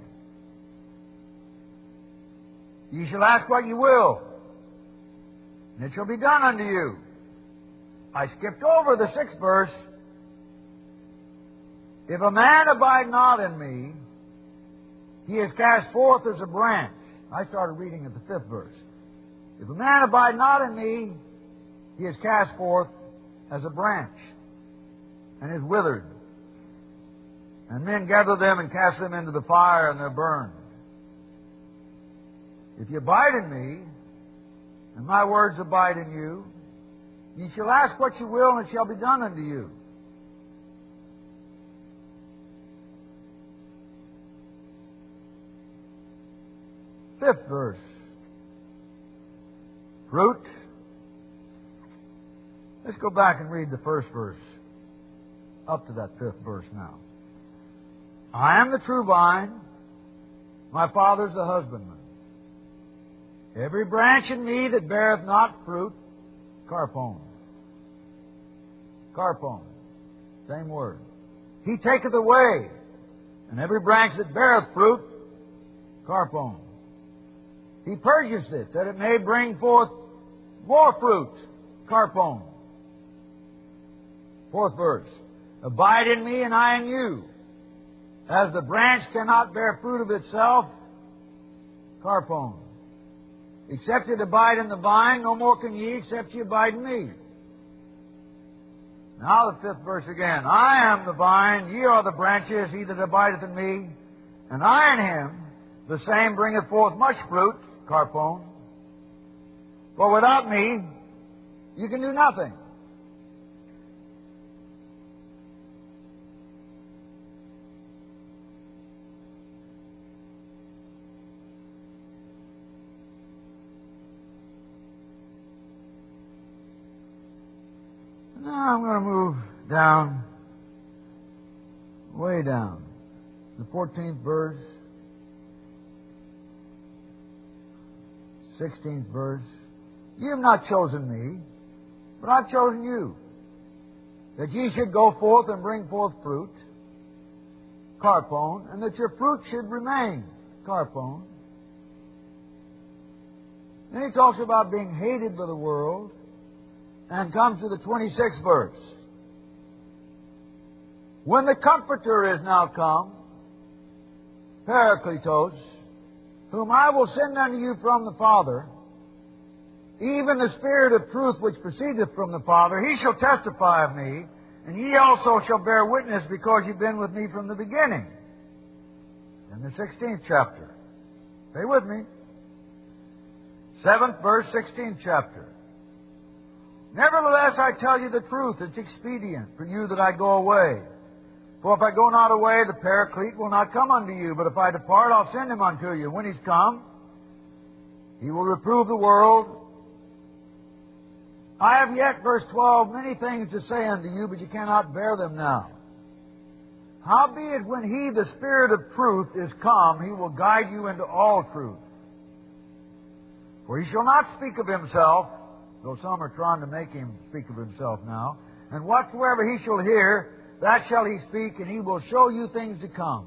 ye shall ask what ye will, and it shall be done unto you. I skipped over the sixth verse. If a man abide not in me, he is cast forth as a branch. I started reading at the fifth verse. If a man abide not in me, he is cast forth as a branch and is withered. And men gather them and cast them into the fire, and they're burned. If you abide in me, and my words abide in you, ye shall ask what you will, and it shall be done unto you. Fifth verse. Fruit. Let's go back and read the first verse. Up to that fifth verse now. I am the true vine. My Father's the husbandman. Every branch in me that beareth not fruit, carpon. Carpon. Same word. He taketh away. And every branch that beareth fruit, carpon. He purges it, that it may bring forth more fruit, carpon. Fourth verse. Abide in me, and I in you. As the branch cannot bear fruit of itself, carpon. Except it abide in the vine, no more can ye, except ye abide in me. Now the fifth verse again. I am the vine, ye are the branches, he that abideth in me, and I in him, the same bringeth forth much fruit, carpon. For without me, you can do nothing. Now I'm going to move down, way down, the fourteenth verse, sixteenth verse. You have not chosen me, but I've chosen you, that ye should go forth and bring forth fruit, carpon, and that your fruit should remain, carpon. Then he talks about being hated by the world, and comes to the twenty-sixth verse. When the Comforter is now come, Parakletos, whom I will send unto you from the Father, even the Spirit of truth which proceedeth from the Father, he shall testify of me, and ye also shall bear witness, because you've been with me from the beginning. In the sixteenth chapter. Stay with me. Seventh verse, sixteenth chapter. Nevertheless, I tell you the truth, it's expedient for you that I go away. For if I go not away, the Paraclete will not come unto you. But if I depart, I'll send him unto you. When he's come, he will reprove the world. I have yet, verse twelve, many things to say unto you, but you cannot bear them now. Howbeit, when he, the Spirit of truth, is come, he will guide you into all truth. For he shall not speak of himself, though some are trying to make him speak of himself now. And whatsoever he shall hear, that shall he speak, and he will show you things to come.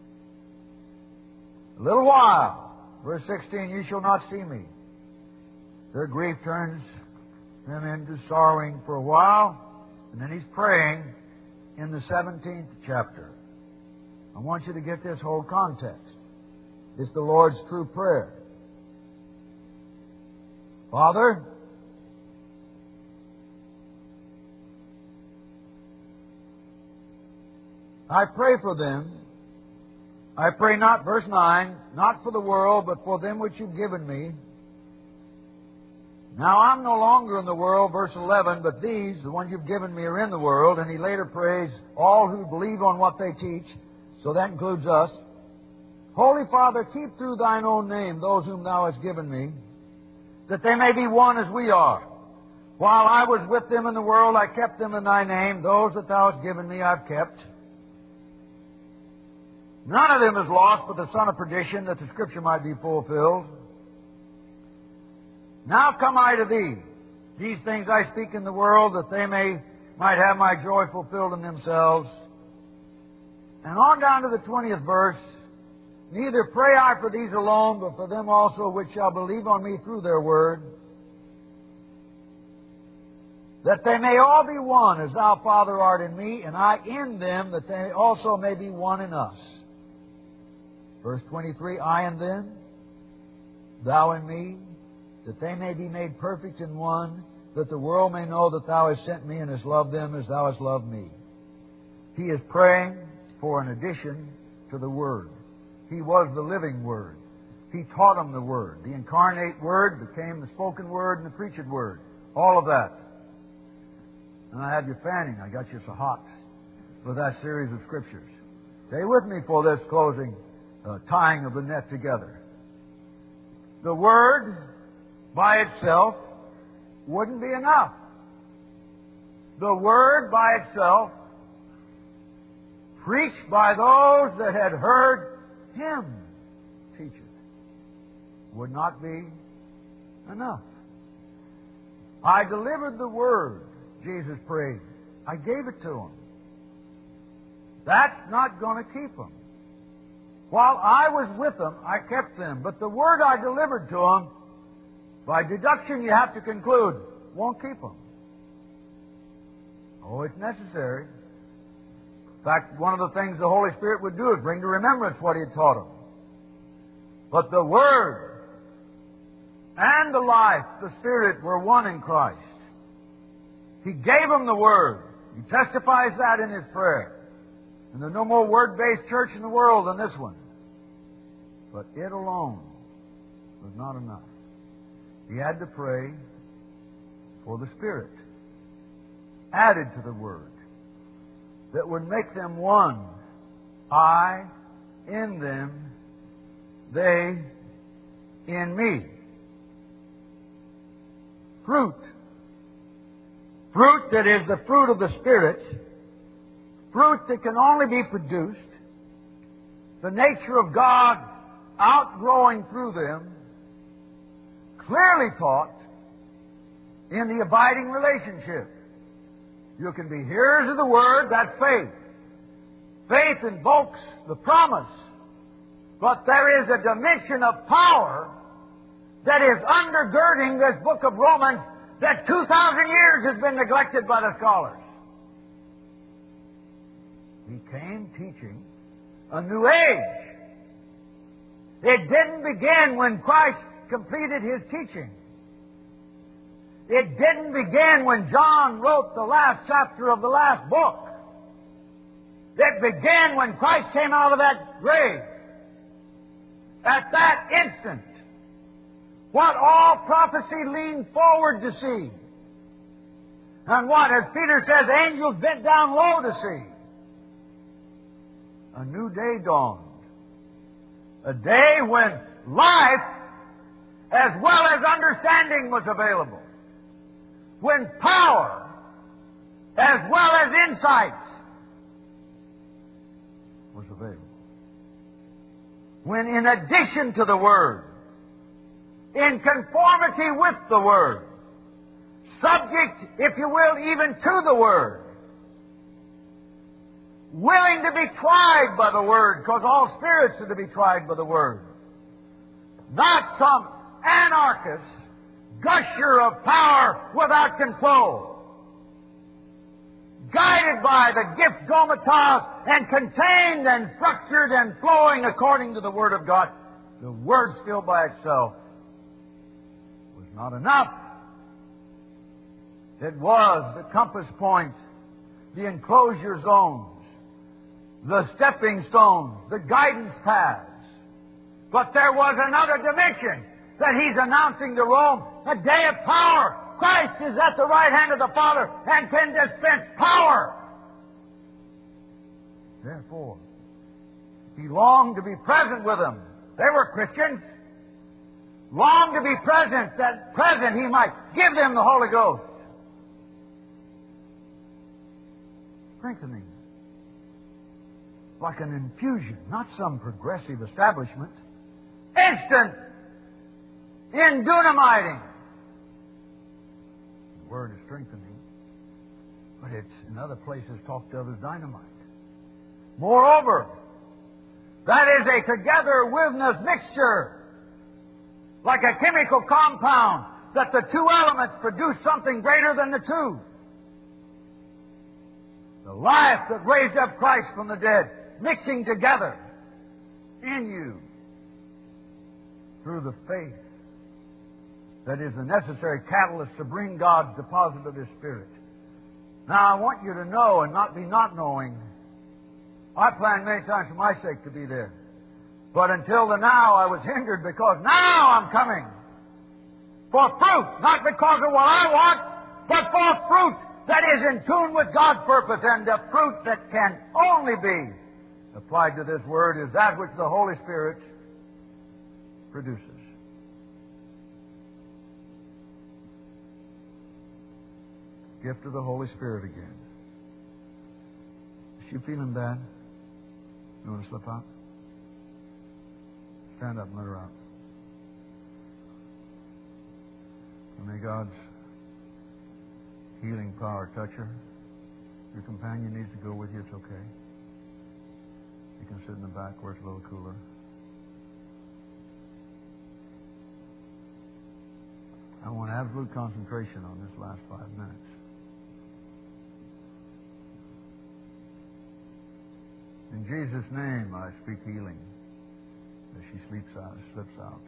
A little while, verse sixteen, you shall not see me. Their grief turns them into sorrowing for a while, and then he's praying in the seventeenth chapter. I want you to get this whole context. It's the Lord's true prayer. Father, I pray for them. I pray not, verse nine, not for the world, but for them which you've given me. Now I'm no longer in the world, verse eleven, but these, the ones you've given me, are in the world. And he later prays all who believe on what they teach, so that includes us. Holy Father, keep through thine own name those whom thou hast given me, that they may be one as we are. While I was with them in the world, I kept them in thy name. Those that thou hast given me, I've kept. None of them is lost but the son of perdition, that the Scripture might be fulfilled. Now come I to thee. These things I speak in the world, that they may might have my joy fulfilled in themselves. And on down to the twentieth verse. Neither pray I for these alone, but for them also which shall believe on me through their word, that they may all be one, as thou, Father, art in me, and I in them, that they also may be one in us. Verse twenty-three, I in them, thou in me, that they may be made perfect in one, that the world may know that Thou hast sent me and hast loved them as Thou hast loved me. He is praying for an addition to the Word. He was the living Word. He taught them the Word. The incarnate Word became the spoken Word and the preached Word. All of that. And I have you fanning. I got you so hot with that series of Scriptures. Stay with me for this closing uh, tying of the net together. The Word by itself wouldn't be enough. The Word by itself, preached by those that had heard Him teach it, would not be enough. I delivered the Word, Jesus prayed. I gave it to Him. That's not going to keep them. While I was with them, I kept them. But the Word I delivered to them, by deduction you have to conclude, won't keep them. Oh, it's necessary. In fact, one of the things the Holy Spirit would do is bring to remembrance what He had taught them. But the Word and the life, the Spirit, were one in Christ. He gave them the Word. He testifies that in His prayer. And there's no more Word-based church in the world than this one. But it alone was not enough. He had to pray for the Spirit added to the Word that would make them one. I in them, they in me. Fruit. Fruit that is the fruit of the Spirit. Fruit that can only be produced. The nature of God outgrowing through them. Clearly taught in the abiding relationship. You can be hearers of the Word, that's faith. Faith invokes the promise. But there is a dimension of power that is undergirding this book of Romans that two thousand years has been neglected by the scholars. He came teaching a new age. It didn't begin when Christ completed His teaching. It didn't begin when John wrote the last chapter of the last book. It began when Christ came out of that grave. At that instant, what all prophecy leaned forward to see, and what, as Peter says, angels bent down low to see, a new day dawned. A day when life as well as understanding was available. When power as well as insight was available. When in addition to the Word, in conformity with the Word, subject, if you will, even to the Word, willing to be tried by the Word, because all spirits are to be tried by the Word. Not some anarchist, gusher of power without control. Guided by the gift gomatas and contained and structured and flowing according to the Word of God. The Word still by itself was not enough. It was the compass point, the enclosure zones, the stepping stones, the guidance paths. But there was another dimension that He's announcing to Rome, a day of power. Christ is at the right hand of the Father and can dispense power. Therefore, He longed to be present with them. They were Christians. Longed to be present, that present He might give them the Holy Ghost. Strengthening. Like an infusion, not some progressive establishment. Instant in dynamiting. The word is strengthening, but it's in other places talked of as dynamite. Moreover, that is a together-withness mixture, like a chemical compound, that the two elements produce something greater than the two. The life that raised up Christ from the dead, mixing together in you through the faith that is the necessary catalyst to bring God's deposit of His Spirit. Now, I want you to know and not be not knowing. I planned many times for my sake to be there. But until the now, I was hindered because now I'm coming. For fruit, not because of what I want, but for fruit that is in tune with God's purpose. And the fruit that can only be applied to this word is that which the Holy Spirit produces. Gift of the Holy Spirit again. Is she feeling bad? You want to slip out? Stand up and let her out. And may God's healing power touch her. Your companion needs to go with you. It's okay. You can sit in the back where it's a little cooler. I want absolute concentration on this last five minutes. In Jesus' name, I speak healing as she sleeps out, slips out.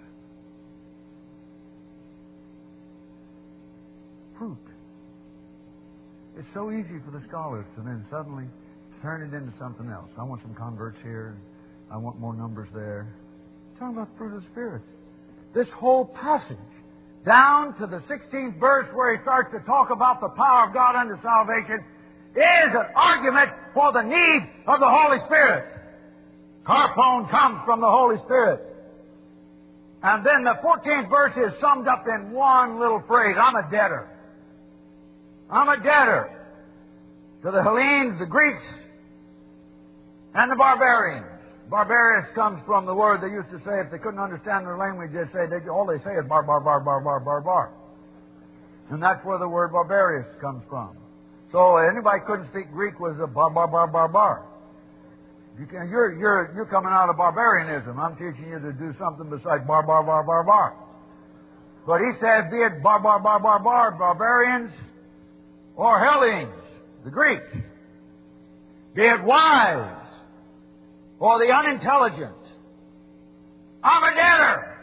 Fruit. It's so easy for the scholars to then suddenly turn it into something else. I want some converts here. I want more numbers there. It's talking about the fruit of the Spirit. This whole passage, down to the sixteenth verse where he starts to talk about the power of God unto salvation, is an argument for the need of the Holy Spirit. Harpone comes from the Holy Spirit. And then the fourteenth verse is summed up in one little phrase. I'm a debtor. I'm a debtor to the Hellenes, the Greeks, and the barbarians. Barbarians comes from the word they used to say if they couldn't understand their language, they say they, all they say is bar, bar, bar, bar, bar, bar, bar. And that's where the word barbarius comes from. So anybody who couldn't speak Greek was a bar, bar, bar, bar, bar. You can, you're, you're, you're coming out of barbarianism. I'm teaching you to do something besides bar, bar, bar, bar, bar. But he said, be it bar, bar, bar, bar, bar, barbarians, or Hellenes, the Greeks. Be it wise, or the unintelligent. I'm a debtor.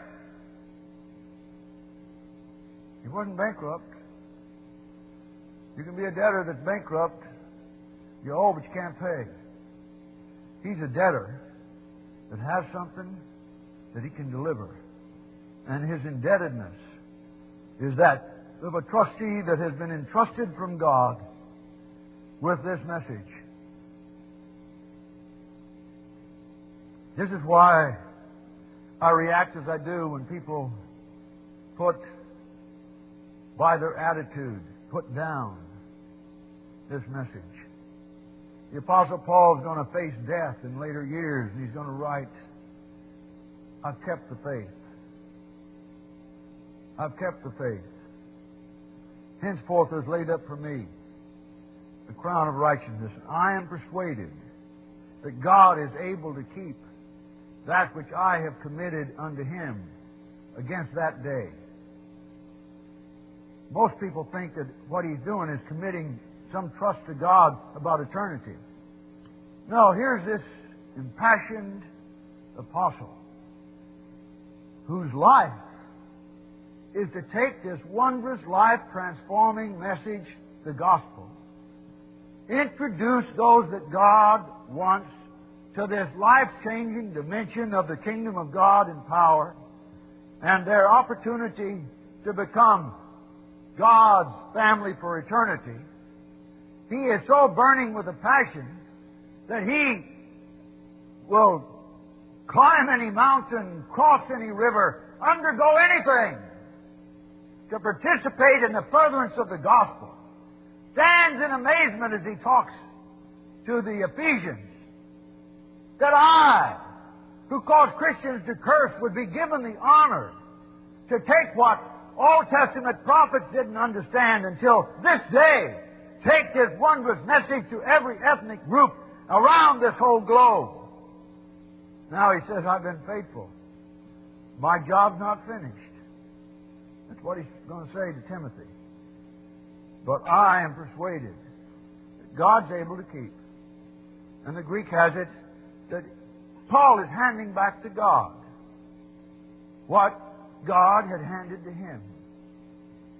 He wasn't bankrupt. You can be a debtor that's bankrupt. You owe, but you can't pay. He's a debtor that has something that he can deliver. And his indebtedness is that of a trustee that has been entrusted from God with this message. This is why I react as I do when people put, by their attitude, put down this message. The Apostle Paul is going to face death in later years, and he's going to write, I've kept the faith. I've kept the faith. Henceforth is laid up for me the crown of righteousness. I am persuaded that God is able to keep that which I have committed unto Him against that day. Most people think that what he's doing is committing some trust to God about eternity. No, here's this impassioned apostle whose life is to take this wondrous, life-transforming message, the gospel, introduce those that God wants to this life-changing dimension of the kingdom of God in power and their opportunity to become God's family for eternity. He is so burning with a passion that he will climb any mountain, cross any river, undergo anything to participate in the furtherance of the gospel. Stands in amazement as he talks to the Ephesians that I, who cause Christians to curse, would be given the honor to take what Old Testament prophets didn't understand until this day, take this wondrous message to every ethnic group around this whole globe. Now he says, I've been faithful. My job's not finished. That's what he's going to say to Timothy. But I am persuaded that God's able to keep. And the Greek has it that Paul is handing back to God what God had handed to him.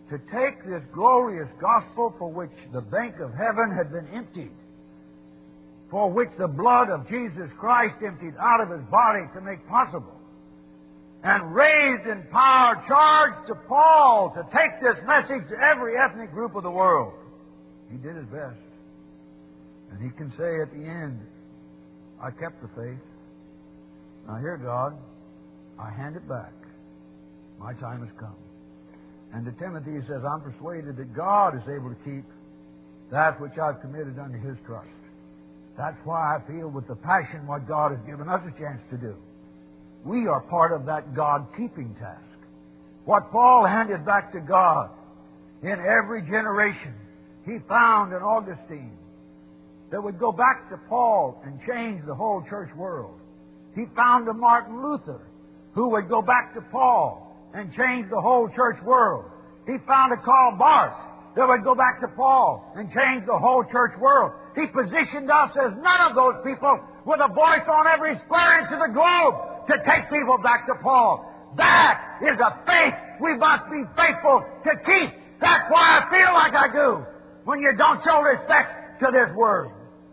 to take this glorious gospel for which the bank of heaven had been emptied, for which the blood of Jesus Christ emptied out of His body to make possible, and raised in power, charged to Paul to take this message to every ethnic group of the world. He did his best. And he can say at the end, I kept the faith. Now here, God, I hand it back. My time has come. And to Timothy he says, I'm persuaded that God is able to keep that which I've committed unto His trust. That's why I feel with the passion what God has given us a chance to do. We are part of that God-keeping task. What Paul handed back to God in every generation, he found an Augustine that would go back to Paul and change the whole church world. He found a Martin Luther who would go back to Paul and change the whole church world. He found a Karl Barth that would go back to Paul and change the whole church world. He positioned us as none of those people with a voice on every square inch of the globe to take people back to Paul. That is a faith we must be faithful to keep. That's why I feel like I do when you don't show respect to this Word.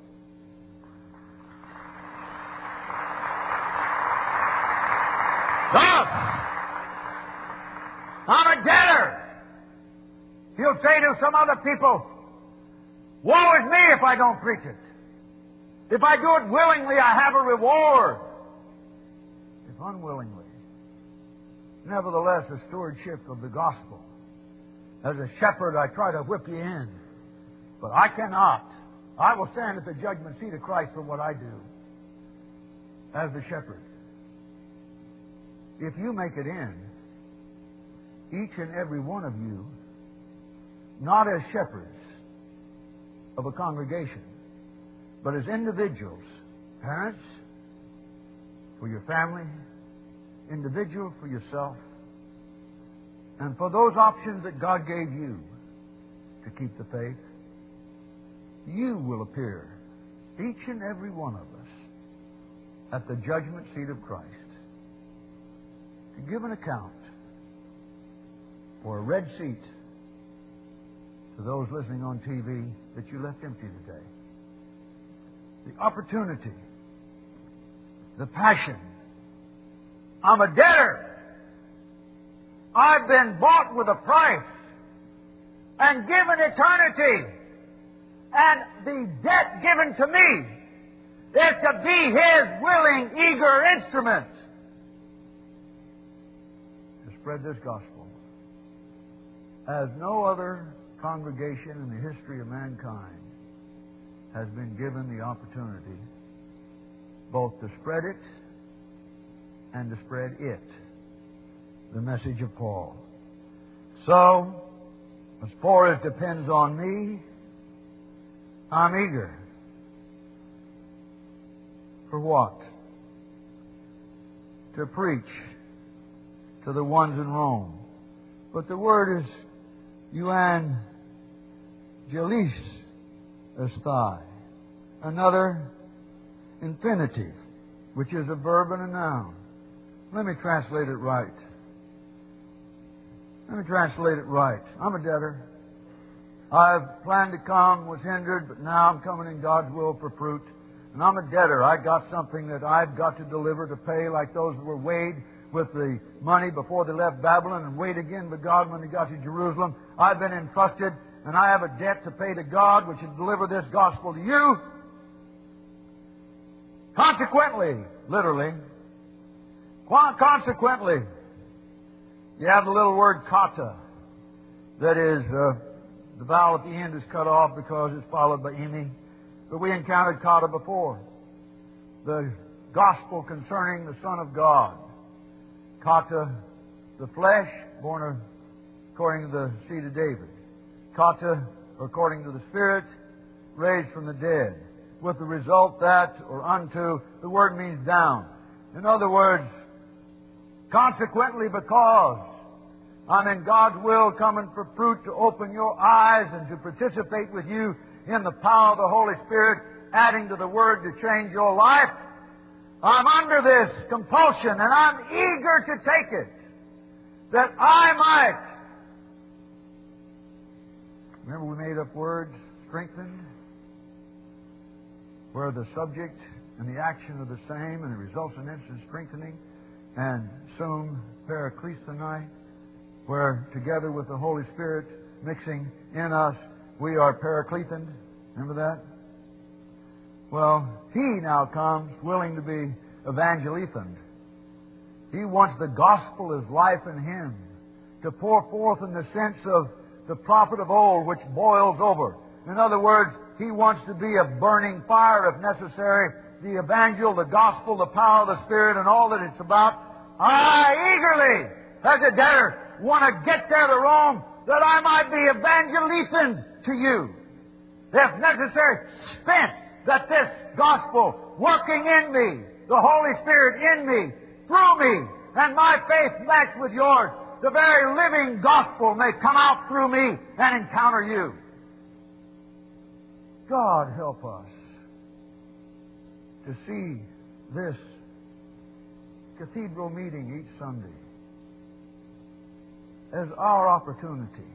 Thus, I'm a debtor. He'll say to some other people, woe is me if I don't preach it. If I do it willingly, I have a reward. If unwillingly, nevertheless, a stewardship of the gospel. As a shepherd, I try to whip you in. But I cannot. I will stand at the judgment seat of Christ for what I do as the shepherd. If you make it in, each and every one of you, not as shepherds of a congregation, but as individuals, parents, for your family, individual for yourself, and for those options that God gave you to keep the faith, you will appear, each and every one of us, at the judgment seat of Christ to give an account for a red seat to those listening on T V that you left empty today. The opportunity, the passion. I'm a debtor. I've been bought with a price and given eternity. And the debt given to me is to be His willing, eager instrument to spread this gospel as no other congregation in the history of mankind has been given the opportunity both to spread it and to spread it, the message of Paul. So, as far as depends on me, I'm eager. For what? To preach to the ones in Rome. But the word is euangelistai, another infinitive, which is a verb and a noun. Let me translate it right. Let me translate it right. I'm a debtor. I've planned to come, was hindered, but now I'm coming in God's will for fruit. And I'm a debtor. I got something that I've got to deliver to pay, like those who were weighed with the money before they left Babylon and weighed again by God when they got to Jerusalem. I've been entrusted, and I have a debt to pay to God, which is to deliver this gospel to you. Consequently, literally, consequently, you have the little word kata. That is, uh, the vowel at the end is cut off because it's followed by emi. But we encountered kata before. The gospel concerning the Son of God. Kata, the flesh, born according to the seed of David. Kata, according to the Spirit, raised from the dead. With the result that, or unto, the word means down. In other words, consequently, because I'm in God's will coming for fruit to open your eyes and to participate with you in the power of the Holy Spirit, adding to the Word to change your life, I'm under this compulsion and I'm eager to take it, that I might Remember we made up words, strengthened, where the subject and the action are the same and it results in instant strengthening. And soon, parakleistonai, where together with the Holy Spirit mixing in us, we are parakletoned. Remember that? Well, He now comes willing to be evangelithaned. He wants the gospel as life in Him to pour forth in the sense of the prophet of old, which boils over. In other words, He wants to be a burning fire if necessary. The evangel, the gospel, the power of the Spirit, and all that it's about. I eagerly, as a debtor, want to get there to Rome that I might be evangelithaned to you. If necessary, spent that this gospel working in me, the Holy Spirit in me, through me, and my faith matched with yours, the very living gospel may come out through me and encounter you. God help us to see this cathedral meeting each Sunday as our opportunity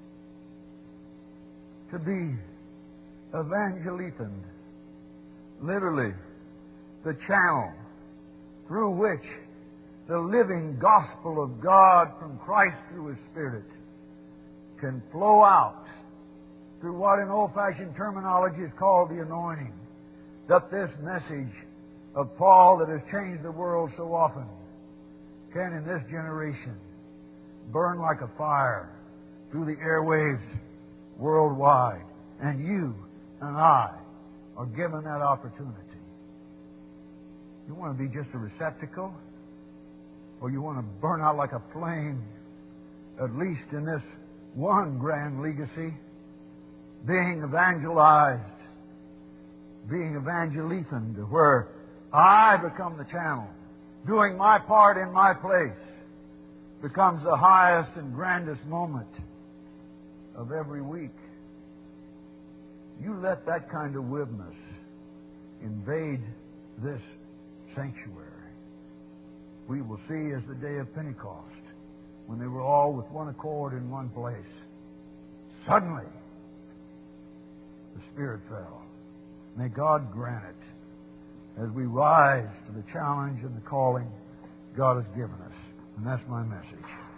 to be evangelithaned, literally the channel through which the living gospel of God from Christ through His Spirit can flow out through what in old-fashioned terminology is called the anointing. That this message of Paul that has changed the world so often can in this generation burn like a fire through the airwaves worldwide. And you and I are given that opportunity. You want to be just a receptacle? Or you want to burn out like a flame, at least in this one grand legacy, being evangelized, being evangelithaned, where I become the channel, doing my part in my place, becomes the highest and grandest moment of every week. You let that kind of witness invade this sanctuary. We will see as the day of Pentecost, when they were all with one accord in one place. Suddenly, the Spirit fell. May God grant it as we rise to the challenge and the calling God has given us. And that's my message.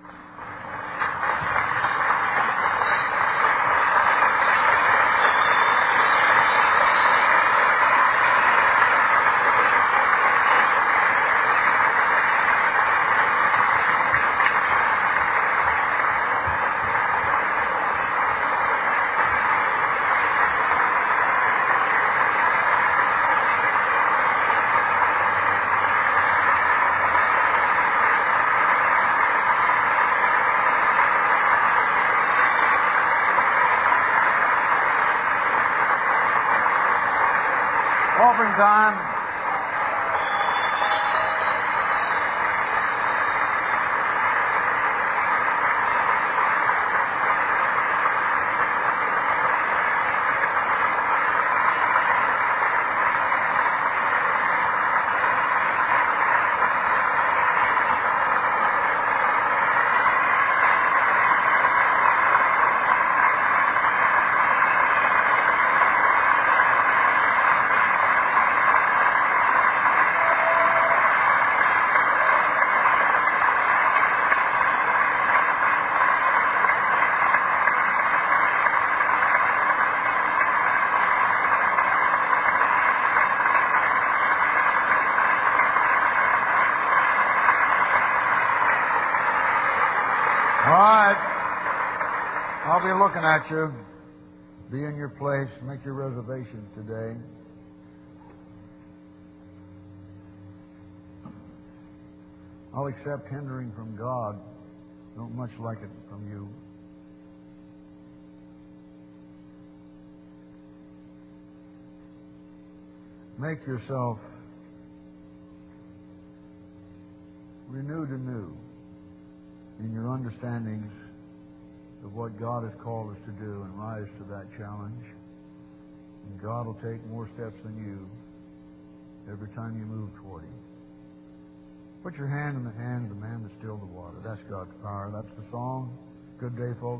Offering time. I'll be looking at you. Be in your place. Make your reservations today. I'll accept hindering from God. Don't much like it from you. Make yourself renewed anew in your understandings of what God has called us to do and rise to that challenge. And God will take more steps than you every time you move toward Him. Put your hand in the hand of the man that stilled the water. That's God's power. That's the song. Good day, folks.